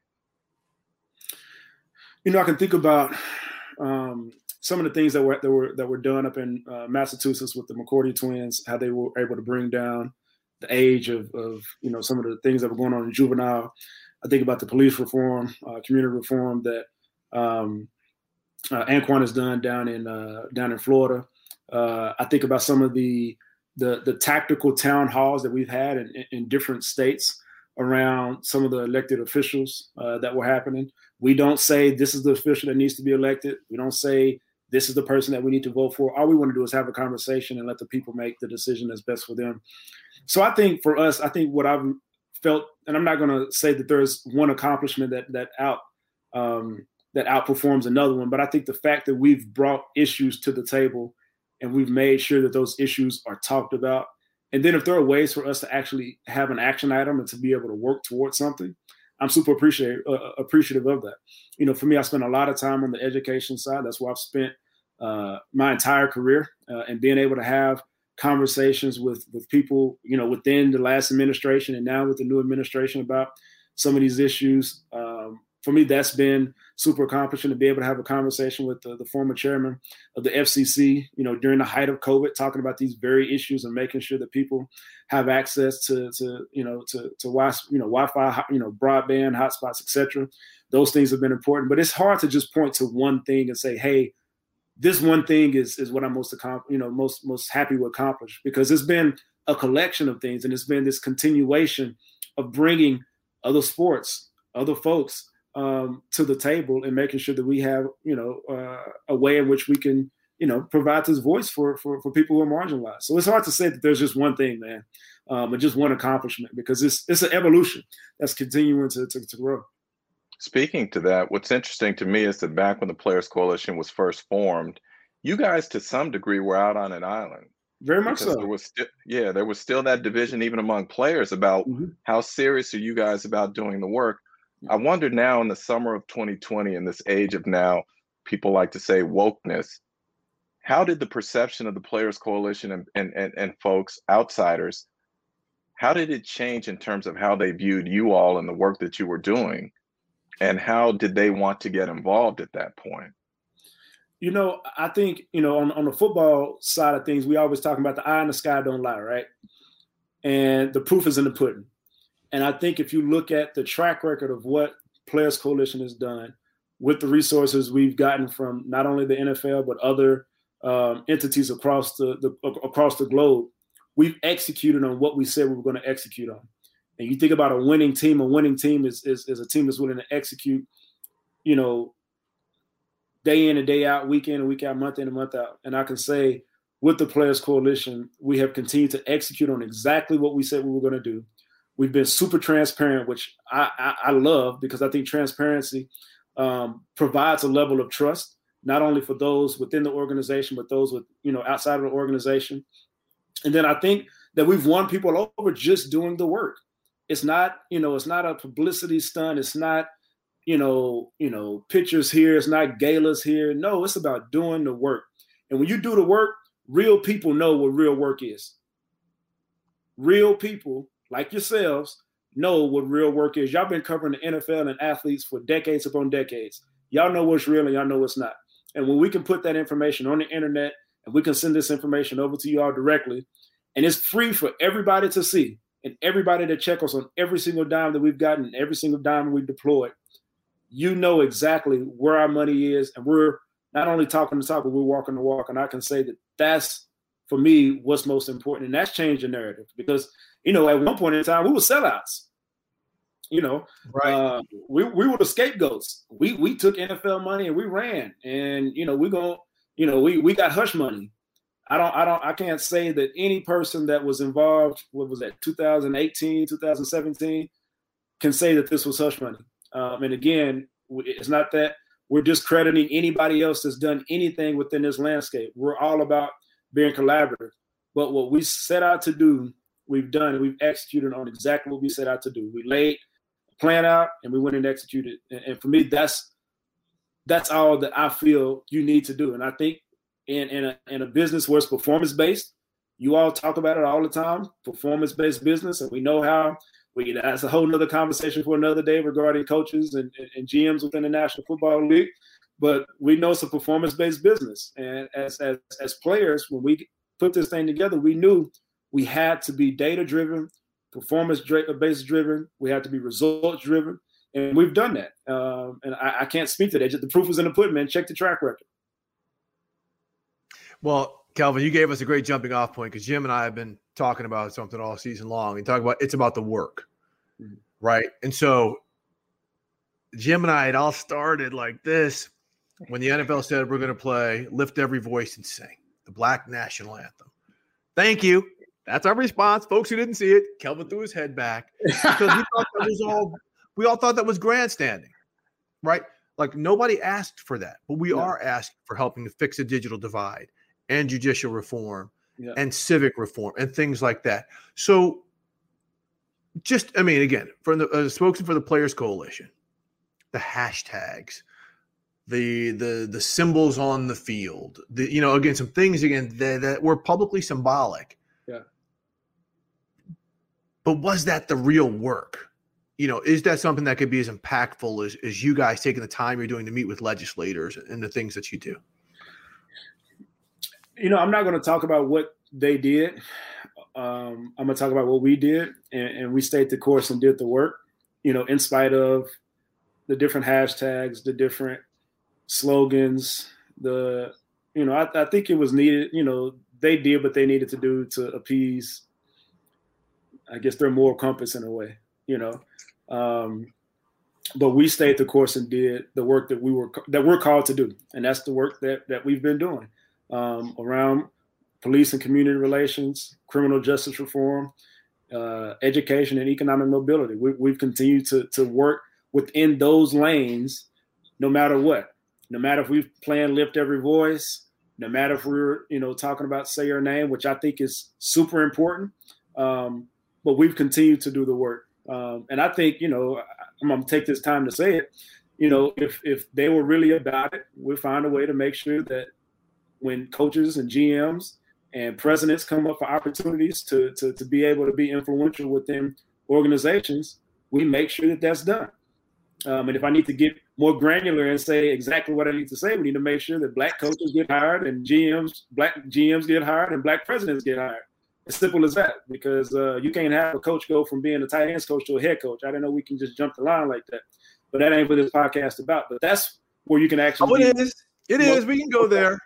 Speaker 2: You know, I can think about um, some of the things that were that were that were done up in uh, Massachusetts with the McCourty twins, how they were able to bring down the age of, of you know some of the things that were going on in juvenile. I think about the police reform, uh, community reform that um, uh, Anquan has done down in uh, down in Florida. Uh, I think about some of the the the tactical town halls that we've had in, in different states around some of the elected officials uh, that were happening. We don't say this is the official that needs to be elected. We don't say this is the person that we need to vote for. All we want to do is have a conversation and let the people make the decision that's best for them. So I think for us, I think what I've felt, and I'm not going to say that there's one accomplishment that that out um, that outperforms another one, but I think the fact that we've brought issues to the table and we've made sure that those issues are talked about. And then if there are ways for us to actually have an action item and to be able to work towards something, I'm super appreciative, uh, appreciative of that. You know, for me, I spent a lot of time on the education side. That's where I've spent uh, my entire career uh, and being able to have conversations with, with people, you know, within the last administration and now with the new administration about some of these issues. Um, for me, that's been super accomplishing to be able to have a conversation with the, the former chairman of the F C C, you know, during the height of COVID, talking about these very issues and making sure that people have access to, to you know, to, to wi- you know, Wi-Fi, you know, broadband, hotspots, et cetera. Those things have been important, but it's hard to just point to one thing and say, hey, this one thing is is what I'm most, you know, most, most happy to accomplish, because it's been a collection of things. And it's been this continuation of bringing other sports, other folks, Um, to the table and making sure that we have, you know, uh, a way in which we can, you know, provide this voice for, for, for people who are marginalized. So it's hard to say that there's just one thing, man, um, and just one accomplishment, because it's it's an evolution that's continuing to, to, to grow.
Speaker 3: Speaking to that, what's interesting to me is that back when the Players Coalition was first formed, you guys to some degree were out on an island.
Speaker 2: Very much so.
Speaker 3: There was st- yeah, there was still that division even among players about mm-hmm. how serious are you guys about doing the work. I wonder now in the summer of twenty twenty, in this age of now, people like to say wokeness, how did the perception of the Players Coalition and, and, and, and folks, outsiders, how did it change in terms of how they viewed you all and the work that you were doing? And how did they want to get involved at that point?
Speaker 2: You know, I think, you know, on, on the football side of things, we always talk about the eye in the sky don't lie, right? And the proof is in the pudding. And I think if you look at the track record of what Players Coalition has done with the resources we've gotten from not only the N F L, but other um, entities across the, the across the globe, we've executed on what we said we were going to execute on. And you think about a winning team, a winning team is, is, is a team that's willing to execute, you know, day in and day out, week in and week out, month in and month out. And I can say with the Players Coalition, we have continued to execute on exactly what we said we were going to do. We've been super transparent, which I, I, I love, because I think transparency um, provides a level of trust, not only for those within the organization, but those with, you know, outside of the organization. And then I think that we've won people over just doing the work. It's not, you know, it's not a publicity stunt. It's not, you know, you know, pictures here. It's not galas here. No, it's about doing the work. And when you do the work, real people know what real work is. Real people like yourselves know what real work is. Y'all been covering the N F L and athletes for decades upon decades. Y'all know what's real and y'all know what's not. And when we can put that information on the internet and we can send this information over to you all directly, and it's free for everybody to see and everybody to check us on every single dime that we've gotten, every single dime we've deployed, you know exactly where our money is. And we're not only talking the talk, but we're walking the walk. And I can say that that's, for me, what's most important. And that's changed the narrative because, you know, at one point in time, we were sellouts. You know,
Speaker 1: right.
Speaker 2: uh, we, we were the scapegoats. We we took N F L money and we ran. And, you know, we go, you know, we, we got hush money. I don't, I don't, I can't say that any person that was involved, what was that, two thousand eighteen, two thousand seventeen, can say that this was hush money. Um, and again, it's not that we're discrediting anybody else that's done anything within this landscape. We're all about being collaborative. But what we set out to do, we've done, and we've executed on exactly what we set out to do. We laid a plan out and we went and executed. And, and for me, that's that's all that I feel you need to do. And I think in, in, a, in a business where it's performance-based, you all talk about it all the time, performance-based business, and we know how. We, that's a whole nother conversation for another day regarding coaches and, and, and G Ms within the National Football League. But we know it's a performance-based business. And as, as, as players, when we put this thing together, we knew we had to be data-driven, performance-based driven. We had to be results-driven. And we've done that. Um, and I, I can't speak to that. Just the proof is in the pudding, man. Check the track record.
Speaker 1: Well, Kelvin, you gave us a great jumping off point because Jim and I have been talking about something all season long and talk about it's about the work, mm-hmm. right? And so Jim and I had all started like this when the N F L said we're going to play Lift Every Voice and Sing, the Black National Anthem. Thank you. That's our response. Folks who didn't see it, Kelvin threw his head back because we thought that was all we all thought that was grandstanding, right? Like nobody asked for that, but we yeah. are asking for helping to fix the digital divide and judicial reform yeah. and civic reform and things like that. So just, I mean, again, from the uh, spokesman for the Players Coalition, the hashtags, the the the symbols on the field, the you know, again, some things again that, that were publicly symbolic.
Speaker 2: Yeah.
Speaker 1: But was that the real work? You know, is that something that could be as impactful as, as you guys taking the time you're doing to meet with legislators and the things that you do?
Speaker 2: You know, I'm not going to talk about what they did. Um, I'm going to talk about what we did, and, and we stayed the course and did the work, you know, in spite of the different hashtags, the different slogans, the, you know, I, I think it was needed, you know, they did what they needed to do to appease, I guess, their moral compass in a way, you know. Um, but we stayed the course and did the work that we were, that we're called to do. And that's the work that, that we've been doing. Um, around police and community relations, criminal justice reform, uh, education, and economic mobility. We, we've continued to, to work within those lanes no matter what. No matter if we're playing Lift Every Voice, no matter if we're, you know, talking about Say Your Name, which I think is super important, um, but we've continued to do the work. Um, and I think, you know, I'm going to take this time to say it, you know, if if they were really about it, we'll find a way to make sure that when coaches and G Ms and presidents come up for opportunities to, to, to be able to be influential within organizations, we make sure that that's done. Um, and if I need to get more granular and say exactly what I need to say, we need to make sure that black coaches get hired and G Ms, black G Ms get hired and black presidents get hired. As simple as that, because uh, you can't have a coach go from being a tight ends coach to a head coach. I don't know we can just jump the line like that, but that ain't what this podcast is about. But that's where you can actually.
Speaker 1: Oh, it is. It is. We can go there.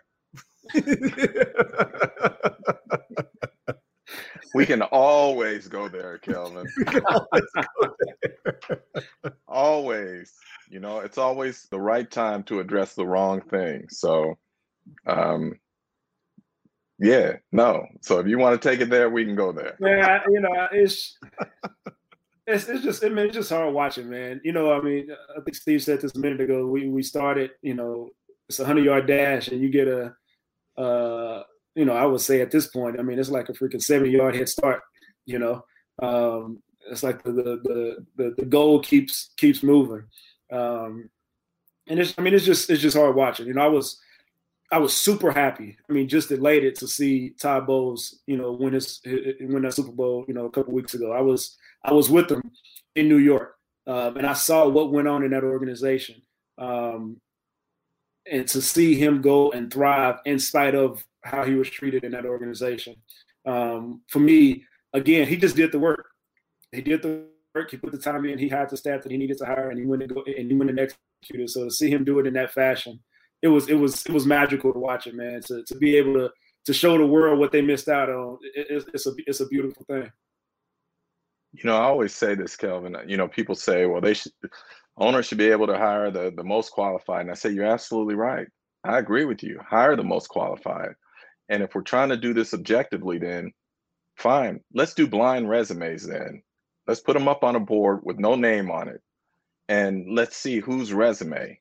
Speaker 3: We can always go there, Kelvin.
Speaker 1: always, go there.
Speaker 3: Always. You know, it's always the right time to address the wrong thing. So, um, yeah, no. So if you want to take it there, we can go there.
Speaker 2: Yeah, you know, it's it's it's just I mean, it's just hard watching, man. You know, I mean, I think Steve said this a minute ago. We we started, you know, it's a hundred yard dash, and you get a. Uh, you know, I would say at this point, I mean, it's like a freaking seven yard head start. You know, um, it's like the the the the, the goal keeps keeps moving, um, and it's I mean, it's just it's just hard watching. You know, I was. I was super happy. I mean, just elated to see Todd Bowles, you know, win his win that Super Bowl, you know, a couple weeks ago. I was I was with him in New York, um, and I saw what went on in that organization. Um, and to see him go and thrive in spite of how he was treated in that organization, um, for me, again, he just did the work. He did the work. He put the time in. He hired the staff that he needed to hire, and he went and go and he went and executed. So to see him do it in that fashion. It was it was it was magical to watch it, man. To to be able to to show the world what they missed out on, it, it's, it's a it's a beautiful thing.
Speaker 3: You know, I always say this, Kelvin. You know, people say, well, they should owners should be able to hire the the most qualified, and I say you're absolutely right. I agree with you. Hire the most qualified, and if we're trying to do this objectively, then fine. Let's do blind resumes. Then let's put them up on a board with no name on it, and let's see whose resume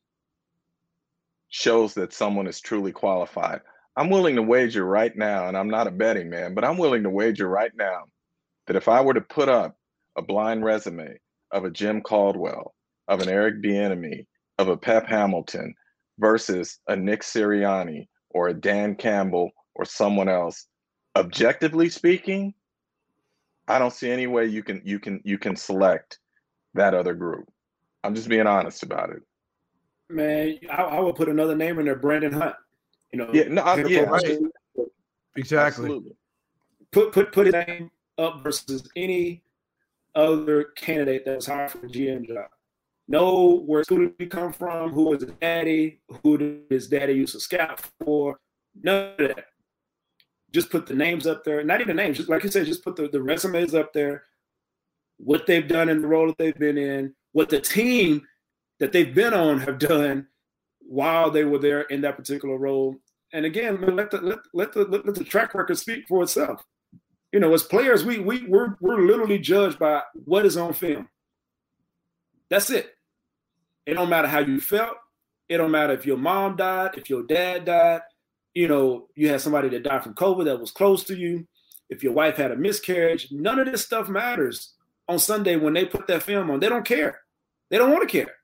Speaker 3: shows that someone is truly qualified. I'm willing to wager right now, and I'm not a betting man, but I'm willing to wager right now that if I were to put up a blind resume of a Jim Caldwell, of an Eric Bieniemy, of a Pep Hamilton versus a Nick Sirianni or a Dan Campbell or someone else, objectively speaking, I don't see any way you can you can you can select that other group. I'm just being honest about it.
Speaker 2: Man, I, I would put another name in there, Brandon Hunt. You know,
Speaker 3: yeah, no, I, yeah,
Speaker 1: right. Exactly.
Speaker 3: Absolutely.
Speaker 2: Put put put his name up versus any other candidate that was hired for the G M job. Know where who did he come from? Who was his daddy? Who did his daddy used to scout for? None of that. Just put the names up there. Not even names. Just like you said, just put the, the resumes up there. What they've done in the role that they've been in. What the team that they've been on have done while they were there in that particular role. And again, let the let, let the let the track record speak for itself. You know, as players, we we we're we're literally judged by what is on film. That's it. It don't matter how you felt. It don't matter if your mom died, if your dad died. You know, you had somebody that died from COVID that was close to you. If your wife had a miscarriage, none of this stuff matters on Sunday when they put that film on. They don't care. They don't want to care.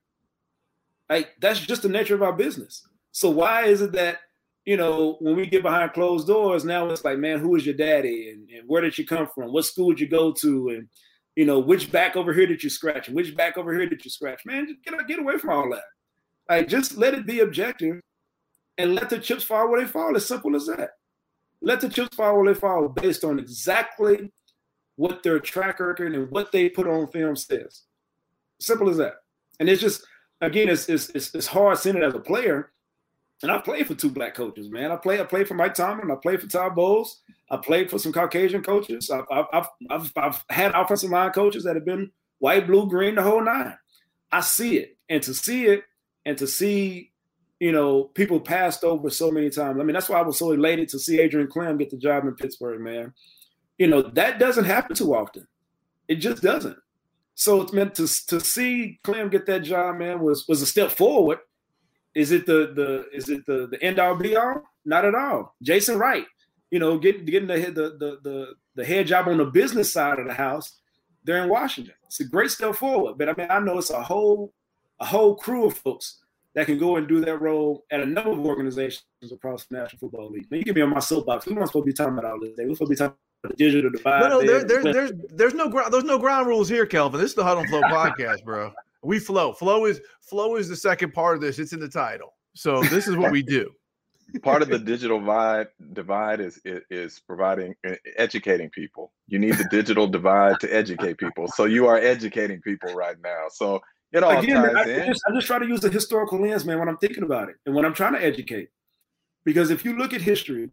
Speaker 2: Like, that's just the nature of our business. So why is it that, you know, when we get behind closed doors, now it's like, man, who is your daddy? And, and where did you come from? What school did you go to? And, you know, which back over here did you scratch? And which back over here did you scratch? Man, just get, get away from all that. Like, just let it be objective and let the chips fall where they fall. As simple as that. Let the chips fall where they fall based on exactly what their track record and what they put on film says. Simple as that. And it's just, again, it's it's it's, it's hard seeing it as a player. And I played for two black coaches, man. I played I played for Mike Tomlin. I played for Todd Bowles. I played for some Caucasian coaches. I've I've I've, I've had offensive line coaches that have been white, blue, green, the whole nine. I see it, and to see it, and to see, you know, people passed over so many times. I mean, that's why I was so elated to see Adrian Clem get the job in Pittsburgh, man. You know, that doesn't happen too often. It just doesn't. So it's meant to to see Clem get that job, man, was was a step forward. Is it the the is it the the end all be all? Not at all. Jason Wright, you know, getting getting the the the the, the head job on the business side of the house there in Washington. It's a great step forward. But I mean, I know it's a whole a whole crew of folks that can go and do that role at a number of organizations across the National Football League. Now, you get me on my soapbox. We're not supposed to be talking about all this today. We're supposed to be talking about the digital divide.
Speaker 1: No, no, there, there, there's there's no ground there's no ground rules here, Kelvin. This is the Huddle and Flow podcast, bro. We flow. Flow is flow is the second part of this. It's in the title. So this is what we do.
Speaker 3: Part of the digital divide divide is, is is providing educating people. You need the digital divide to educate people. So you are educating people right now. So it all
Speaker 2: Again,
Speaker 3: ties
Speaker 2: man, I,
Speaker 3: in.
Speaker 2: Just, I just try to use the historical lens, man, when I'm thinking about it and when I'm trying to educate. Because if you look at history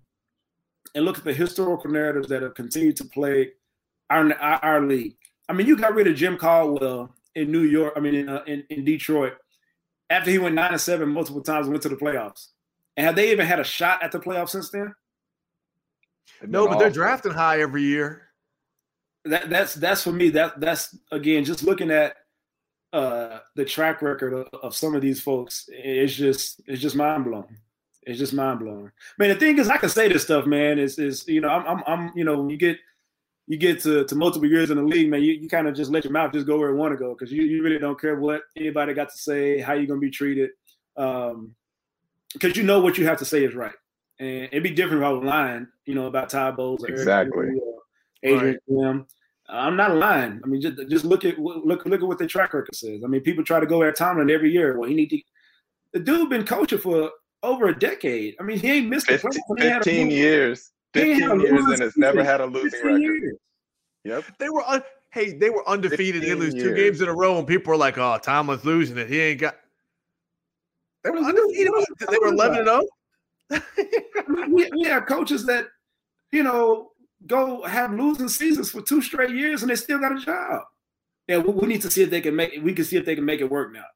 Speaker 2: and look at the historical narratives that have continued to play our our, our league. I mean, you got rid of Jim Caldwell in New York. I mean, in uh, in, in Detroit. After he went nine and seven multiple times and went to the playoffs. And have they even had a shot at the playoffs since then?
Speaker 1: No, but they're drafting high every year.
Speaker 2: That that's that's for me. That that's again just looking at uh, the track record of, of some of these folks. It's just it's just mind blowing. It's just mind blowing. Man, the thing is, I can say this stuff, man. Is is you know, I'm I'm, I'm you know, when you get you get to, to multiple years in the league, man, you, you kind of just let your mouth just go where it want to go because you, you really don't care what anybody got to say, how you're gonna be treated, um, because you know what you have to say is right. And it'd be different if I was lying, you know, about Todd Bowles or
Speaker 3: exactly.
Speaker 2: Eric, or Adrian Kim. Right. I'm not lying. I mean, just just look at look look at what their track record says. I mean, people try to go at Tomlin every year. Well, he need to. The dude been coaching for over a decade. I mean, he ain't missed
Speaker 3: fifteen, fifteen years. Fifteen years and has never had a losing record. Years. Yep.
Speaker 1: They were un- hey, they were undefeated. They lose years. two games in a row, and people were like, "Oh, Tomlin's losing it. He ain't got." They were undefeated. They were eleven and zero.
Speaker 2: we, we have coaches that, you know, go have losing seasons for two straight years and they still got a job. Yeah, we, we need to see if they can make it. We can see if they can make it work now.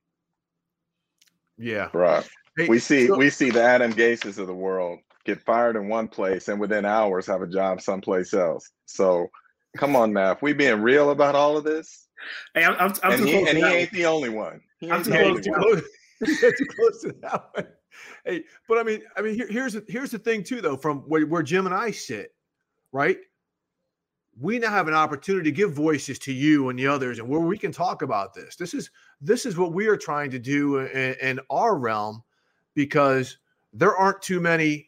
Speaker 1: Yeah,
Speaker 3: right. Hey, we see so, we see the Adam Gases of the world get fired in one place and within hours have a job someplace else. So, come on, Matt. We being real about all of this.
Speaker 2: Hey, I'm, I'm, I'm
Speaker 3: and
Speaker 2: too
Speaker 3: he,
Speaker 2: close
Speaker 3: and
Speaker 2: to
Speaker 3: he
Speaker 2: that
Speaker 3: ain't
Speaker 2: one.
Speaker 3: the only one. He
Speaker 2: I'm
Speaker 3: ain't
Speaker 2: too
Speaker 3: the
Speaker 2: close,
Speaker 3: only
Speaker 2: too
Speaker 3: one.
Speaker 2: close.
Speaker 1: too close to that one. Hey, but I mean, I mean, here, here's here's the thing too, though, from where, where Jim and I sit, right? We now have an opportunity to give voices to you and the others, and where we can talk about this. This is this is what we are trying to do in, in our realm, because there aren't too many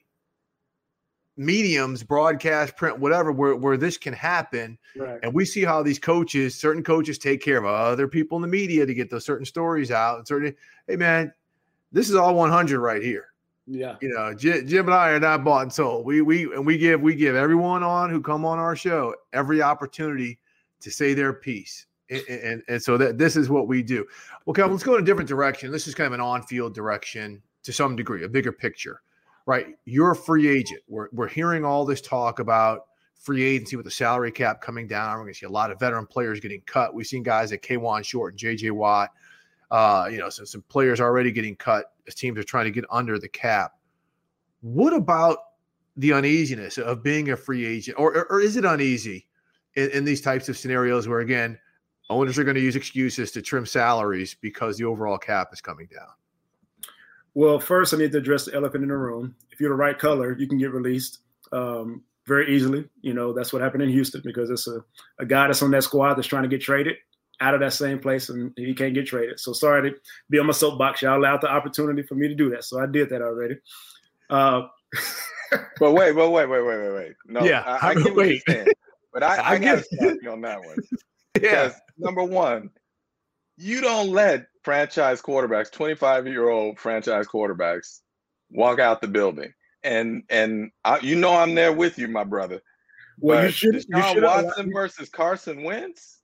Speaker 1: mediums, broadcast, print, whatever, where, where this can happen.
Speaker 2: Right.
Speaker 1: And we see how these coaches, certain coaches, take care of other people in the media to get those certain stories out. And certain, hey man, this is all one hundred right here.
Speaker 2: Yeah.
Speaker 1: You know, Jim, Jim and I are not bought and sold. We we and we give we give everyone on who come on our show every opportunity to say their piece. And, and, and so that this is what we do. Well, Kevin, let's go in a different direction. This is kind of an on-field direction to some degree, a bigger picture. Right, you're a free agent. We're we're hearing all this talk about free agency with the salary cap coming down. We're going to see a lot of veteran players getting cut. We've seen guys like K'Wan Short and J J Watt. Uh, you know, so some players already getting cut as teams are trying to get under the cap. What about the uneasiness of being a free agent, or or, or is it uneasy in, in these types of scenarios where again owners are going to use excuses to trim salaries because the overall cap is coming down?
Speaker 2: Well, first, I need to address the elephant in the room. If you're the right color, you can get released um, very easily. You know, that's what happened in Houston because it's a, a guy that's on that squad that's trying to get traded out of that same place, and he can't get traded. So sorry to be on my soapbox. Y'all allowed the opportunity for me to do that. So I did that already. Uh,
Speaker 3: but wait, but wait, wait, wait, wait, wait. No,
Speaker 1: yeah,
Speaker 3: I, I get what you're saying. But I, I, I got to stop you on that one. Because, yeah. Number one, you don't let franchise quarterbacks, twenty-five-year-old franchise quarterbacks, walk out the building. And and I, you know I'm there with you, my brother.
Speaker 2: Well,
Speaker 3: but
Speaker 2: you should.
Speaker 3: Deshaun
Speaker 2: you
Speaker 3: Watson allowed, versus Carson Wentz.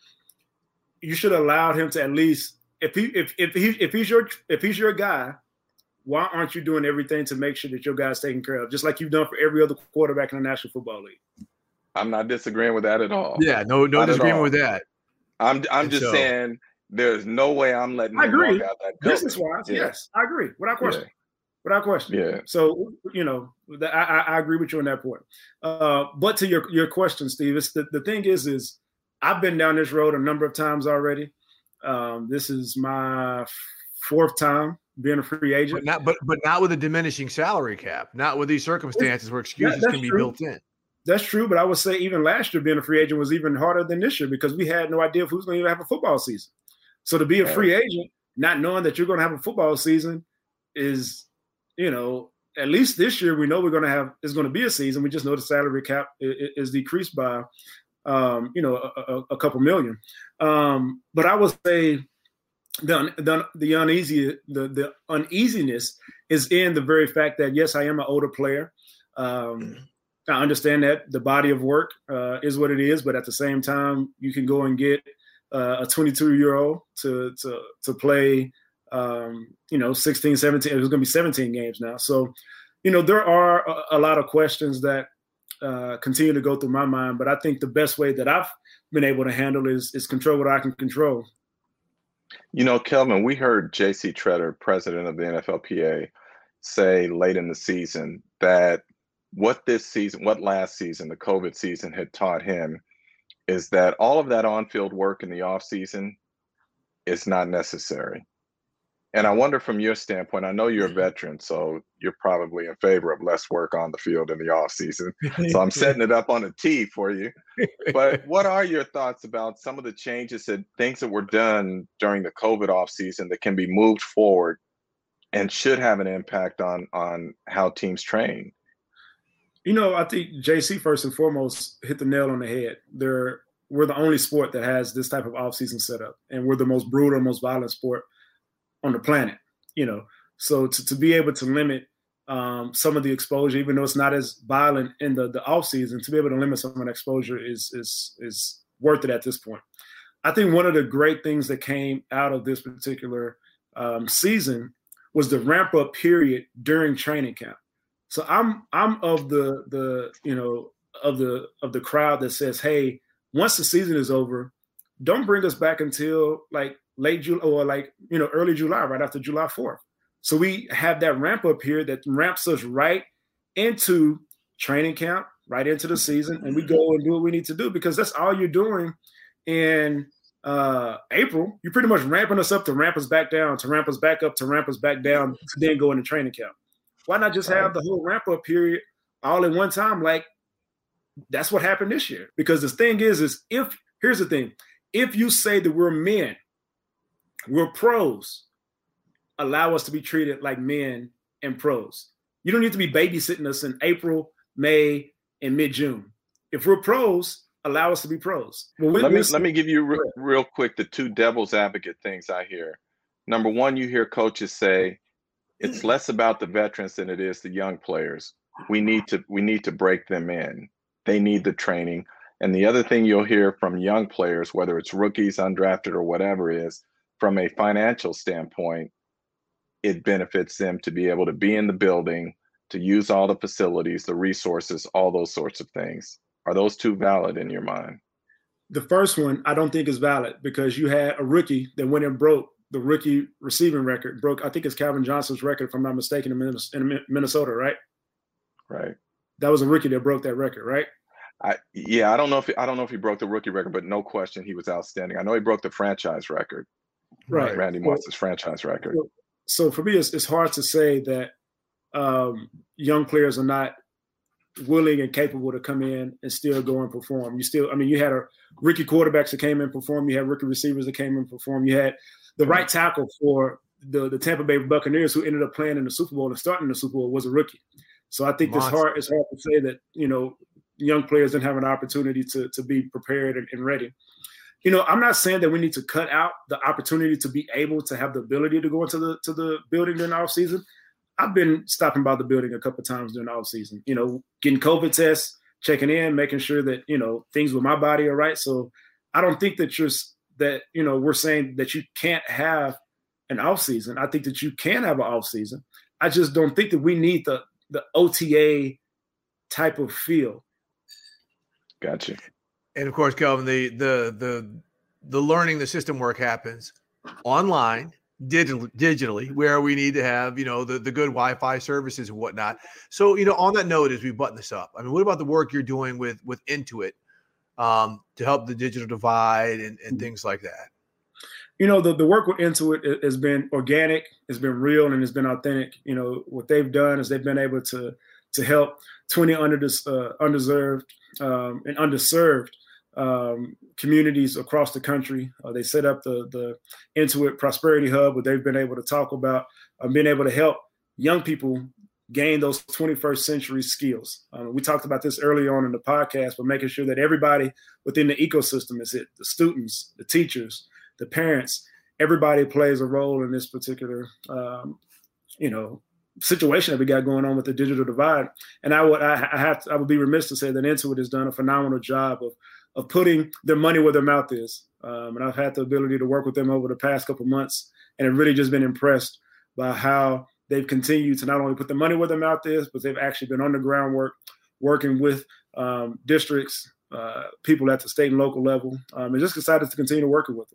Speaker 2: You should have allowed him to at least, if he if if he if he's your if he's your guy, why aren't you doing everything to make sure that your guy's taken care of, just like you've done for every other quarterback in the National Football League?
Speaker 3: I'm not disagreeing with that at all.
Speaker 1: Yeah, no, no
Speaker 3: not
Speaker 1: disagreement with that.
Speaker 3: I'm I'm
Speaker 1: and
Speaker 3: just
Speaker 1: so,
Speaker 3: saying. There's no way I'm letting
Speaker 2: I
Speaker 3: him
Speaker 2: agree.
Speaker 3: walk out that building.
Speaker 2: Business-wise,
Speaker 3: yeah.
Speaker 2: yes, I agree. Without question.
Speaker 3: Yeah.
Speaker 2: Without question.
Speaker 3: Yeah.
Speaker 2: So, you know, I, I, I agree with you on that point. Uh, but to your, your question, Steve, it's the, the thing is, is I've been down this road a number of times already. Um, this is my fourth time being a free agent.
Speaker 1: But not, but, but not with a diminishing salary cap, not with these circumstances where excuses
Speaker 2: yeah,
Speaker 1: can be
Speaker 2: true.
Speaker 1: built in.
Speaker 2: That's true, but I would say even last year being a free agent was even harder than this year because we had no idea if who's going to even have a football season. So to be a free agent, not knowing that you're going to have a football season is, you know, at least this year we know we're going to have – is going to be a season. We just know the salary cap is, is decreased by, um, you know, a, a, a couple million. Um, but I would say the, the, the, uneasy, the, the uneasiness is in the very fact that, yes, I am an older player. Um, I understand that the body of work uh, is what it is, but at the same time, you can go and get – Uh, a twenty-two-year-old to to to play, um, you know, sixteen, seventeen. It was going to be seventeen games now. So, you know, there are a, a lot of questions that uh, continue to go through my mind. But I think the best way that I've been able to handle is is control what I can control.
Speaker 3: You know, Kelvin, we heard J C Tretter, president of the N F L P A, say late in the season that what this season, what last season, the COVID season had taught him is that all of that on-field work in the offseason is not necessary. And I wonder from your standpoint, I know you're a veteran, so you're probably in favor of less work on the field in the off season. So I'm setting it up on a tee for you. But what are your thoughts about some of the changes and things that were done during the COVID off season that can be moved forward and should have an impact on, on how teams train?
Speaker 2: You know, I think J C, first and foremost, hit the nail on the head. They're, we're the only sport that has this type of offseason setup, and we're the most brutal, most violent sport on the planet, you know. So to, to be able to limit um, some of the exposure, even though it's not as violent in the, the offseason, to be able to limit some of the exposure is, is, is worth it at this point. I think one of the great things that came out of this particular um, season was the ramp up period during training camp. So I'm I'm of the the you know of the of the crowd that says, hey, once the season is over, don't bring us back until like late July or like you know early July, right after July fourth. So we have that ramp up period that ramps us right into training camp, right into the season, and we go and do what we need to do, because that's all you're doing in uh, April. You're pretty much ramping us up to ramp us back down, to ramp us back up, to ramp us back down, to then go into training camp. Why not just have the whole ramp up period all at one time? Like that's what happened this year. Because the thing is, is if here's the thing, if you say that we're men, we're pros, allow us to be treated like men and pros. You don't need to be babysitting us in April, May, and mid-June. If we're pros, allow us to be pros. Well,
Speaker 3: let me let me give you re- real quick the two devil's advocate things I hear. Number one, you hear coaches say it's less about the veterans than it is the young players. We need to we need to break them in. They need the training. And the other thing you'll hear from young players, whether it's rookies, undrafted, or whatever, is from a financial standpoint, it benefits them to be able to be in the building, to use all the facilities, the resources, all those sorts of things. Are those two valid in your mind?
Speaker 2: The first one I don't think is valid, because you had a rookie that went and broke the rookie receiving record, broke, I think it's Calvin Johnson's record, if I'm not mistaken, in Minnesota, right?
Speaker 3: Right.
Speaker 2: That was a rookie that broke that record, right?
Speaker 3: I, yeah, I don't know if he, I don't know if he broke the rookie record, but no question he was outstanding. I know he broke the franchise record,
Speaker 2: right?
Speaker 3: Randy Moss's franchise record.
Speaker 2: So, so for me, it's, it's hard to say that um, young players are not willing and capable to come in and still go and perform. You still, I mean, you had a rookie quarterbacks that came in and performed. You had rookie receivers that came in and performed. You had the right tackle for the, the Tampa Bay Buccaneers, who ended up playing in the Super Bowl and starting in the Super Bowl, was a rookie. So I think it's hard. It's hard to say that, you know, young players didn't have an opportunity to to be prepared and, and ready. You know, I'm not saying that we need to cut out the opportunity to be able to have the ability to go into the to the building during the off season. I've been stopping by the building a couple of times during the off season. You know, getting COVID tests, checking in, making sure that you know things with my body are right. So I don't think that you're that you know we're saying that you can't have an off season. I think that you can have an off season. I just don't think that we need the the O T A type of feel.
Speaker 3: Gotcha.
Speaker 1: And of course, Kelvin, the the the the learning, the system work happens online, digital, digitally, where we need to have you know the the good Wi-Fi services and whatnot. So you know, on that note, as we button this up, I mean, what about the work you're doing with with Intuit um, to help the digital divide and, and things like that?
Speaker 2: You know, the, the work with Intuit has been organic, it's been real, and it's been authentic. You know, what they've done is they've been able to to help twenty under this, uh, underserved um, and underserved um, communities across the country. Uh, they set up the the Intuit Prosperity Hub, where they've been able to talk about uh, being able to help young people gain those twenty-first century skills. Um, we talked about this early on in the podcast, but making sure that everybody within the ecosystem is it, the students, the teachers, the parents, everybody plays a role in this particular, um, you know, situation that we got going on with the digital divide. And I would, I, I have, to, I would be remiss to say that Intuit has done a phenomenal job of of putting their money where their mouth is. Um, and I've had the ability to work with them over the past couple of months, and I've really just been impressed by how they've continued to not only put the money where their mouth is, but they've actually been on the groundwork, working with um, districts, uh, people at the state and local level, um, and just decided to continue working with them.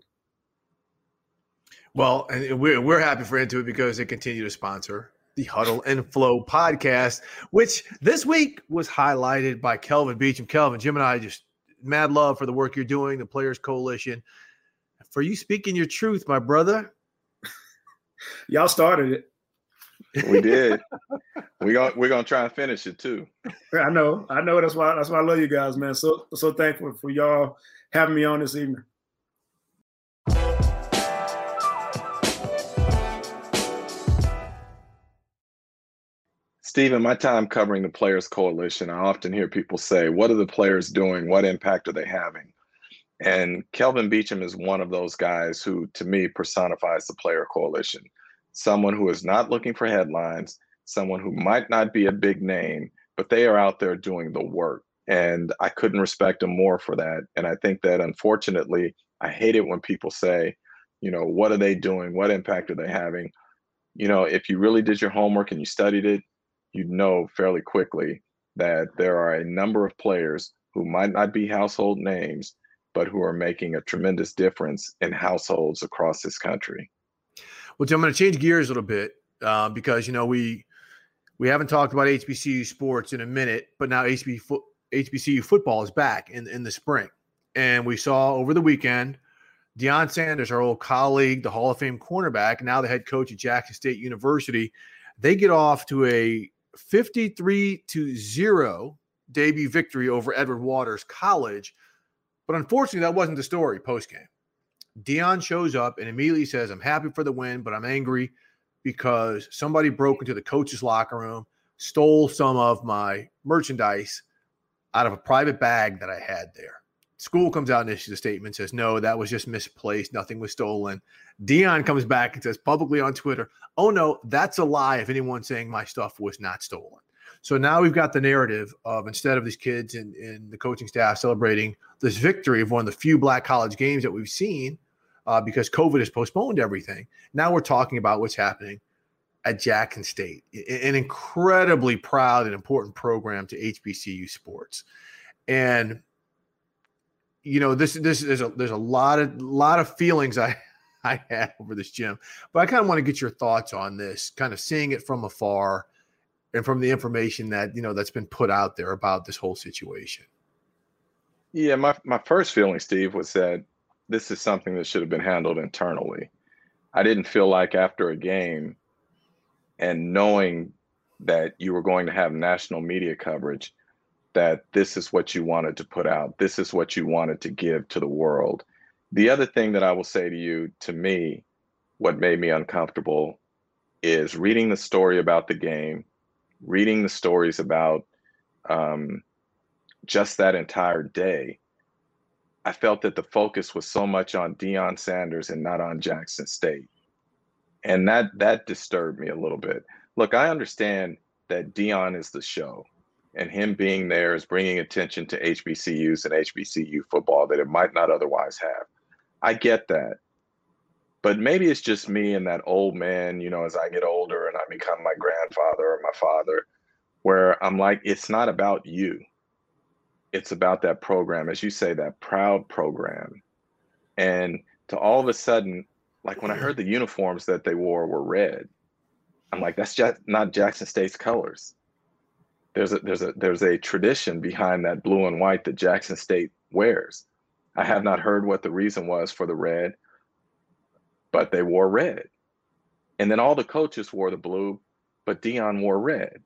Speaker 1: Well, and we're, we're happy for Intuit because they continue to sponsor the Huddle and Flow podcast, which this week was highlighted by Kelvin Beachum. Kelvin, Jim and I just mad love for the work you're doing, the Players Coalition. For you speaking your truth, my brother,
Speaker 2: Y'all started it.
Speaker 3: We did. we gonna we're gonna try and finish it too.
Speaker 2: I know, I know. That's why that's why I love you guys, man. So so thankful for y'all having me on this evening.
Speaker 3: Steve, in my time covering the Players Coalition, I often hear people say, what are the players doing? What impact are they having? And Kelvin Beachum is one of those guys who, to me, personifies the Player Coalition. Someone who is not looking for headlines, someone who might not be a big name, but they are out there doing the work. And I couldn't respect him more for that. And I think that, unfortunately, I hate it when people say, you know, what are they doing? What impact are they having? You know, if you really did your homework and you studied it, you'd know fairly quickly that there are a number of players who might not be household names, but who are making a tremendous difference in households across this country.
Speaker 1: Well, Tim, I'm going to change gears a little bit uh, because, you know, we we haven't talked about H B C U sports in a minute, but now H B C U football is back in, in the spring. And we saw over the weekend, Deion Sanders, our old colleague, the Hall of Fame cornerback, now the head coach at Jackson State University, they get off to a fifty-three to zero debut victory over Edward Waters College. But unfortunately, that wasn't the story post-game. Deion shows up and immediately says, I'm happy for the win, but I'm angry because somebody broke into the coach's locker room, stole some of my merchandise out of a private bag that I had there. School comes out and issues a statement, says, no, that was just misplaced. Nothing was stolen. Deion comes back and says publicly on Twitter, oh, no, that's a lie if anyone's saying my stuff was not stolen. So now we've got the narrative of, instead of these kids and, and the coaching staff celebrating this victory of one of the few black college games that we've seen uh, because COVID has postponed everything, now we're talking about what's happening at Jackson State, an incredibly proud and important program to H B C U sports. And you know, this this there's a there's a lot of lot of feelings I I had over this, Jim. But I kind of want to get your thoughts on this, kind of seeing it from afar and from the information that, you know, that's been put out there about this whole situation.
Speaker 3: Yeah, my my first feeling, Steve, was that this is something that should have been handled internally. I didn't feel like after a game and knowing that you were going to have national media coverage, that this is what you wanted to put out. This is what you wanted to give to the world. The other thing that I will say to you, to me, what made me uncomfortable is reading the story about the game, reading the stories about um, just that entire day. I felt that the focus was so much on Deion Sanders and not on Jackson State. And that that disturbed me a little bit. Look, I understand that Deion is the show. And him being there is bringing attention to H B C Us and H B C U football that it might not otherwise have. I get that. But maybe it's just me and that old man, you know, as I get older and I become my grandfather or my father, where I'm like, it's not about you. It's about that program, as you say, that proud program. And to all of a sudden, like when I heard the uniforms that they wore were red, I'm like, that's just not Jackson State's colors. There's a there's a there's a tradition behind that blue and white that Jackson State wears. I have not heard what the reason was for the red, but they wore red. And then all the coaches wore the blue, but Deion wore red.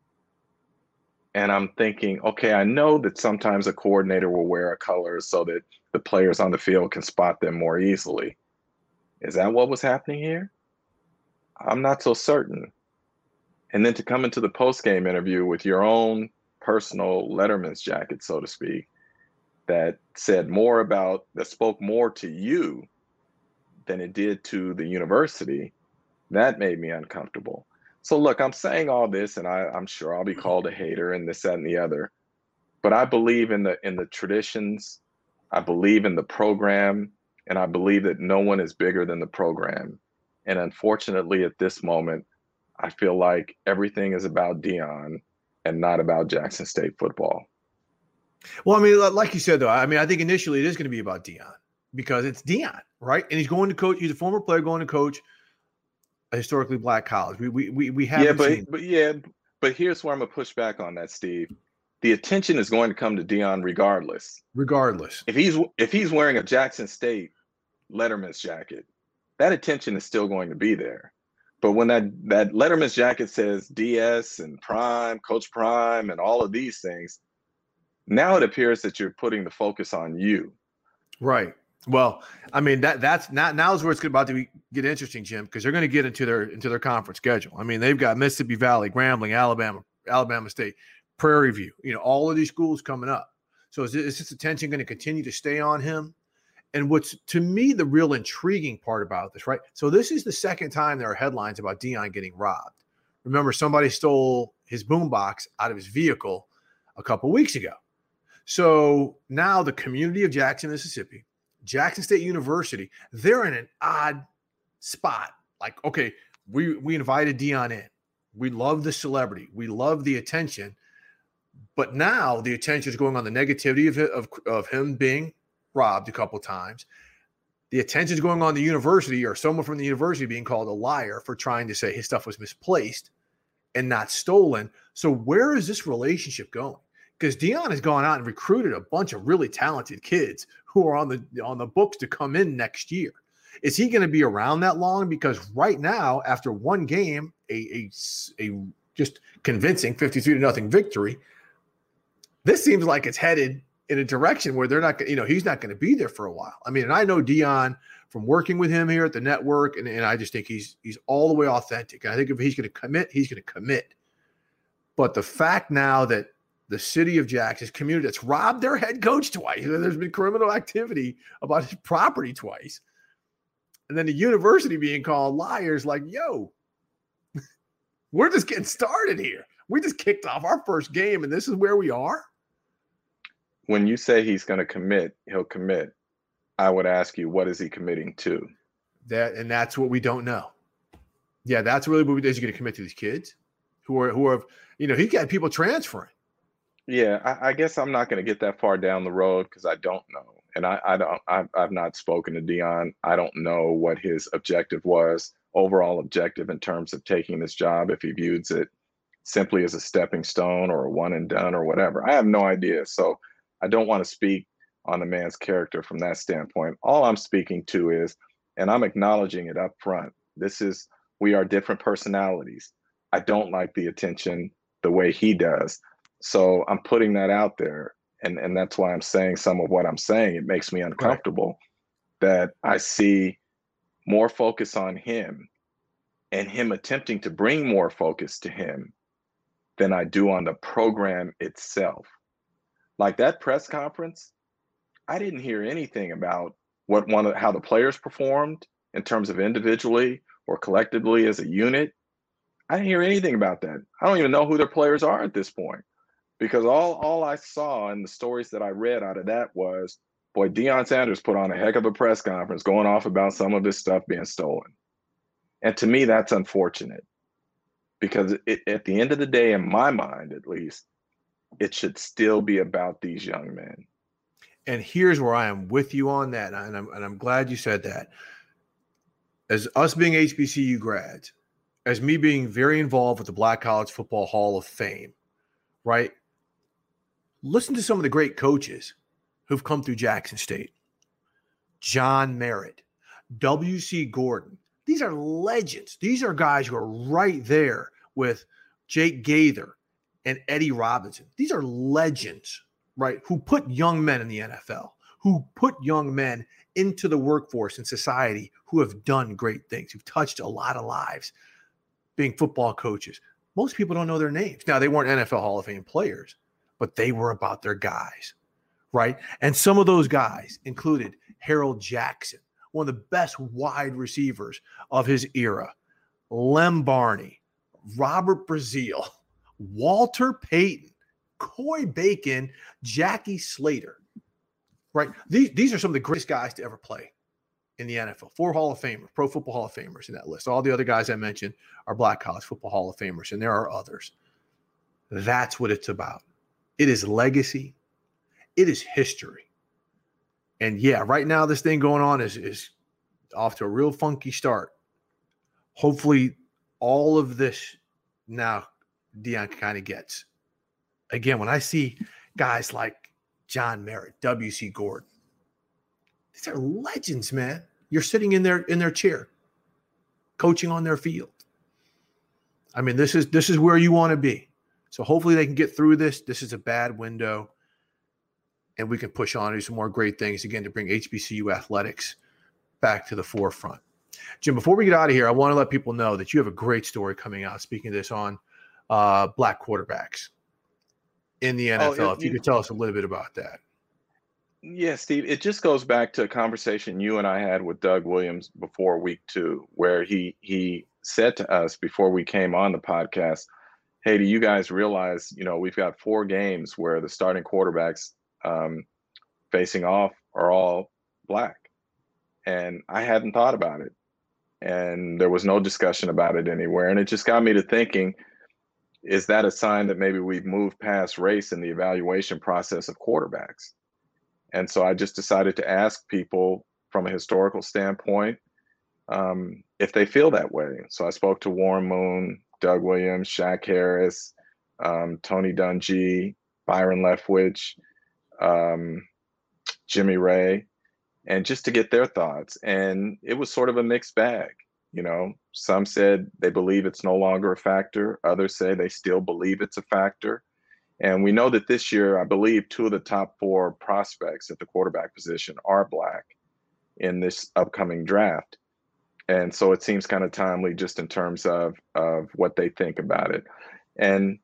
Speaker 3: And I'm thinking, okay, I know that sometimes a coordinator will wear a color so that the players on the field can spot them more easily. Is that what was happening here? I'm not so certain. And then to come into the post-game interview with your own personal Letterman's jacket, so to speak, that said more about, that spoke more to you than it did to the university, that made me uncomfortable. So look, I'm saying all this, and I, I'm sure I'll be called a hater and this, that, and the other, but I believe in the in the traditions, I believe in the program, and I believe that no one is bigger than the program. And unfortunately, at this moment, I feel like everything is about Deion and not about Jackson State football.
Speaker 1: Well, I mean, like you said, though, I mean, I think initially it is going to be about Deion because it's Deion, right? And he's going to coach. He's a former player going to coach a historically black college. We we we, we haven't
Speaker 3: yeah, but,
Speaker 1: seen.
Speaker 3: but yeah, but here's where I'm gonna push back on that, Steve. The attention is going to come to Deion regardless.
Speaker 1: Regardless,
Speaker 3: if he's if he's wearing a Jackson State Letterman's jacket, that attention is still going to be there. but when that that Letterman's jacket says D S and Prime, Coach Prime, and all of these things, now it appears that you're putting the focus on you.
Speaker 1: Right. Well, I mean that that's not now is where it's about to be, get interesting, Jim, because they're going to get into their into their conference schedule. I mean, they've got Mississippi Valley, Grambling, Alabama, Alabama State, Prairie View. You know, all of these schools coming up. So is, is this attention going to continue to stay on him? And what's to me the real intriguing part about this, right? So this is the second time there are headlines about Deion getting robbed. Remember, somebody stole his boombox out of his vehicle a couple weeks ago. So now the community of Jackson, Mississippi, Jackson State University, they're in an odd spot. Like, okay, we we invited Deion in. We love the celebrity. We love the attention. But now the attention is going on the negativity of, of, of him being robbed a couple times. The attention is going on the university or someone from the university being called a liar for trying to say his stuff was misplaced and not stolen. So where is this relationship going? Because Deion has gone out and recruited a bunch of really talented kids who are on the on the books to come in next year. Is he going to be around that long? Because right now, after one game, a, a, a just convincing fifty-three to nothing victory, this seems like it's headed in a direction where they're not, you know, he's not going to be there for a while. I mean, and I know Deion from working with him here at the network, and, and I just think he's he's all the way authentic. And I think if he's going to commit, he's going to commit. But the fact now that the city of Jackson's community that's robbed their head coach twice, there's been criminal activity about his property twice, and then the university being called liars, like, yo, we're just getting started here. We just kicked off our first game, and this is where we are.
Speaker 3: When you say he's going to commit, he'll commit. I would ask you, what is he committing to?
Speaker 1: That and that's what we don't know. Yeah, that's really what we is he going to commit to these kids who are who are you know he got people transferring.
Speaker 3: Yeah, I, I guess I'm not going to get that far down the road because I don't know, and I, I don't. I've, I've not spoken to Deion. I don't know what his objective was, overall objective in terms of taking this job. If he views it simply as a stepping stone or a one and done or whatever, I have no idea. So I don't want to speak on the man's character from that standpoint. All I'm speaking to is, and I'm acknowledging it up front, this is, we are different personalities. I don't like the attention the way he does. So I'm putting that out there. And, and that's why I'm saying some of what I'm saying. It makes me uncomfortable right. that I see more focus on him and him attempting to bring more focus to him than I do on the program itself. Like that press conference, I didn't hear anything about what one of how the players performed in terms of individually or collectively as a unit. I didn't hear anything about that. I don't even know who their players are at this point, because all all I saw in the stories that I read out of that was, boy, Deion Sanders put on a heck of a press conference going off about some of his stuff being stolen. And to me, that's unfortunate, because it, at the end of the day, in my mind at least, it should still be about these young men.
Speaker 1: And here's where I am with you on that, and I'm, and I'm glad you said that. As us being H B C U grads, as me being very involved with the Black College Football Hall of Fame, right? Listen to some of the great coaches who've come through Jackson State. John Merritt, W C Gordon. These are legends. These are guys who are right there with Jake Gaither and Eddie Robinson. These are legends, right, who put young men in the N F L, who put young men into the workforce and society, who have done great things, who've touched a lot of lives being football coaches. Most people don't know their names. Now, they weren't N F L Hall of Fame players, but they were about their guys, right? And some of those guys included Harold Jackson, one of the best wide receivers of his era, Lem Barney, Robert Brazile, Walter Payton, Coy Bacon, Jackie Slater, right? These, these are some of the greatest guys to ever play in the N F L. Four Hall of Famers, Pro Football Hall of Famers in that list. All the other guys I mentioned are Black College Football Hall of Famers, and there are others. That's what it's about. It is legacy. It is history. And yeah, right now this thing going on is, is off to a real funky start. Hopefully all of this now Deion kind of gets. Again, when I see guys like John Merritt, W C Gordon, these are legends, man. You're sitting in their in their chair, coaching on their field. I mean, this is this is where you want to be. So hopefully they can get through this. This is a bad window, and we can push on to do some more great things again to bring H B C U athletics back to the forefront. Jim, before we get out of here, I want to let people know that you have a great story coming out. Speaking of this on uh, black quarterbacks in the N F L, oh, if you, you could tell us a little bit about that.
Speaker 3: Yeah, Steve, it just goes back to a conversation you and I had with Doug Williams before week two, where he he said to us before we came on the podcast, hey, do you guys realize, you know, we've got four games where the starting quarterbacks um, facing off are all black. And I hadn't thought about it. And there was no discussion about it anywhere. And it just got me to thinking, is that a sign that maybe we've moved past race in the evaluation process of quarterbacks? And so I just decided to ask people from a historical standpoint um, if they feel that way. So I spoke to Warren Moon, Doug Williams, Shaq Harris, um, Tony Dungy, Byron Leftwich, um, Jimmy Ray, and just to get their thoughts. And it was sort of a mixed bag. You know, some said they believe it's no longer a factor. Others say they still believe it's a factor. And we know that this year, I believe two of the top four prospects at the quarterback position are black in this upcoming draft. And so it seems kind of timely just in terms of, of what they think about it. And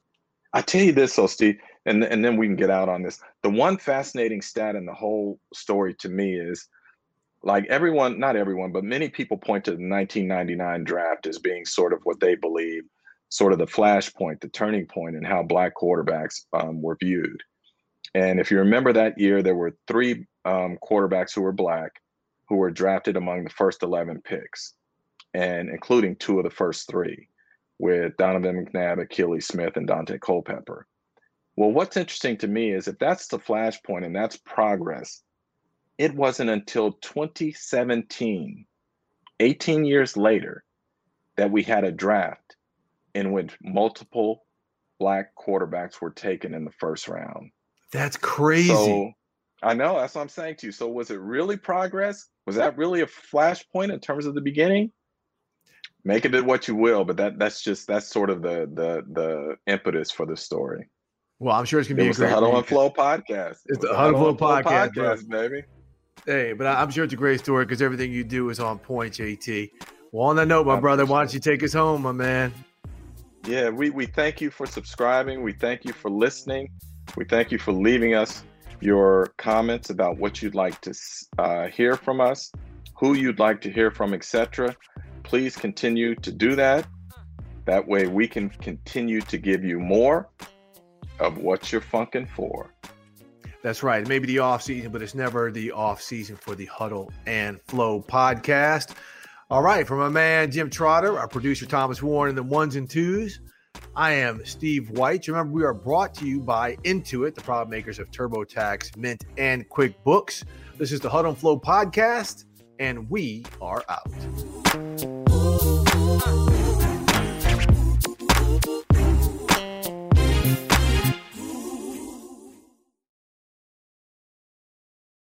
Speaker 3: I tell you this, so Steve, and, and then we can get out on this. The one fascinating stat in the whole story to me is, like everyone, not everyone, but many people point to the nineteen ninety-nine draft as being sort of what they believe, sort of the flashpoint, the turning point in how black quarterbacks um, were viewed. And if you remember that year, there were three um, quarterbacks who were black who were drafted among the first eleven picks, and including two of the first three, with Donovan McNabb, Achilles Smith, and Dante Culpepper. Well, what's interesting to me is if that's the flashpoint and that's progress, it wasn't until twenty seventeen, eighteen years later, that we had a draft in which multiple black quarterbacks were taken in the first round.
Speaker 1: That's crazy.
Speaker 3: So, I know, that's what I'm saying to you. So was it really progress? Was that really a flashpoint in terms of the beginning? Make of it what you will, but that that's just, that's sort of the the the impetus for the story.
Speaker 1: Well, I'm sure it's going to be
Speaker 3: it
Speaker 1: a
Speaker 3: was
Speaker 1: great
Speaker 3: the Huddle
Speaker 1: read.
Speaker 3: and Flow podcast.
Speaker 1: It's the Huddle and Flow podcast,
Speaker 3: podcast baby.
Speaker 1: Hey, but I'm sure it's a great story because everything you do is on point, J T. Well, on that note, my brother, why don't you take us home, my man?
Speaker 3: Yeah, we, we thank you for subscribing. We thank you for listening. We thank you for leaving us your comments about what you'd like to uh, hear from us, who you'd like to hear from, et cetera. Please continue to do that. That way we can continue to give you more of what you're funking for.
Speaker 1: That's right. It may be the off season, but it's never the off season for the Huddle and Flow podcast. All right. For my man, Jim Trotter, our producer, Thomas Warren, and the ones and twos, I am Steve White. Remember, we are brought to you by Intuit, the product makers of TurboTax, Mint, and QuickBooks. This is the Huddle and Flow podcast, and we are out.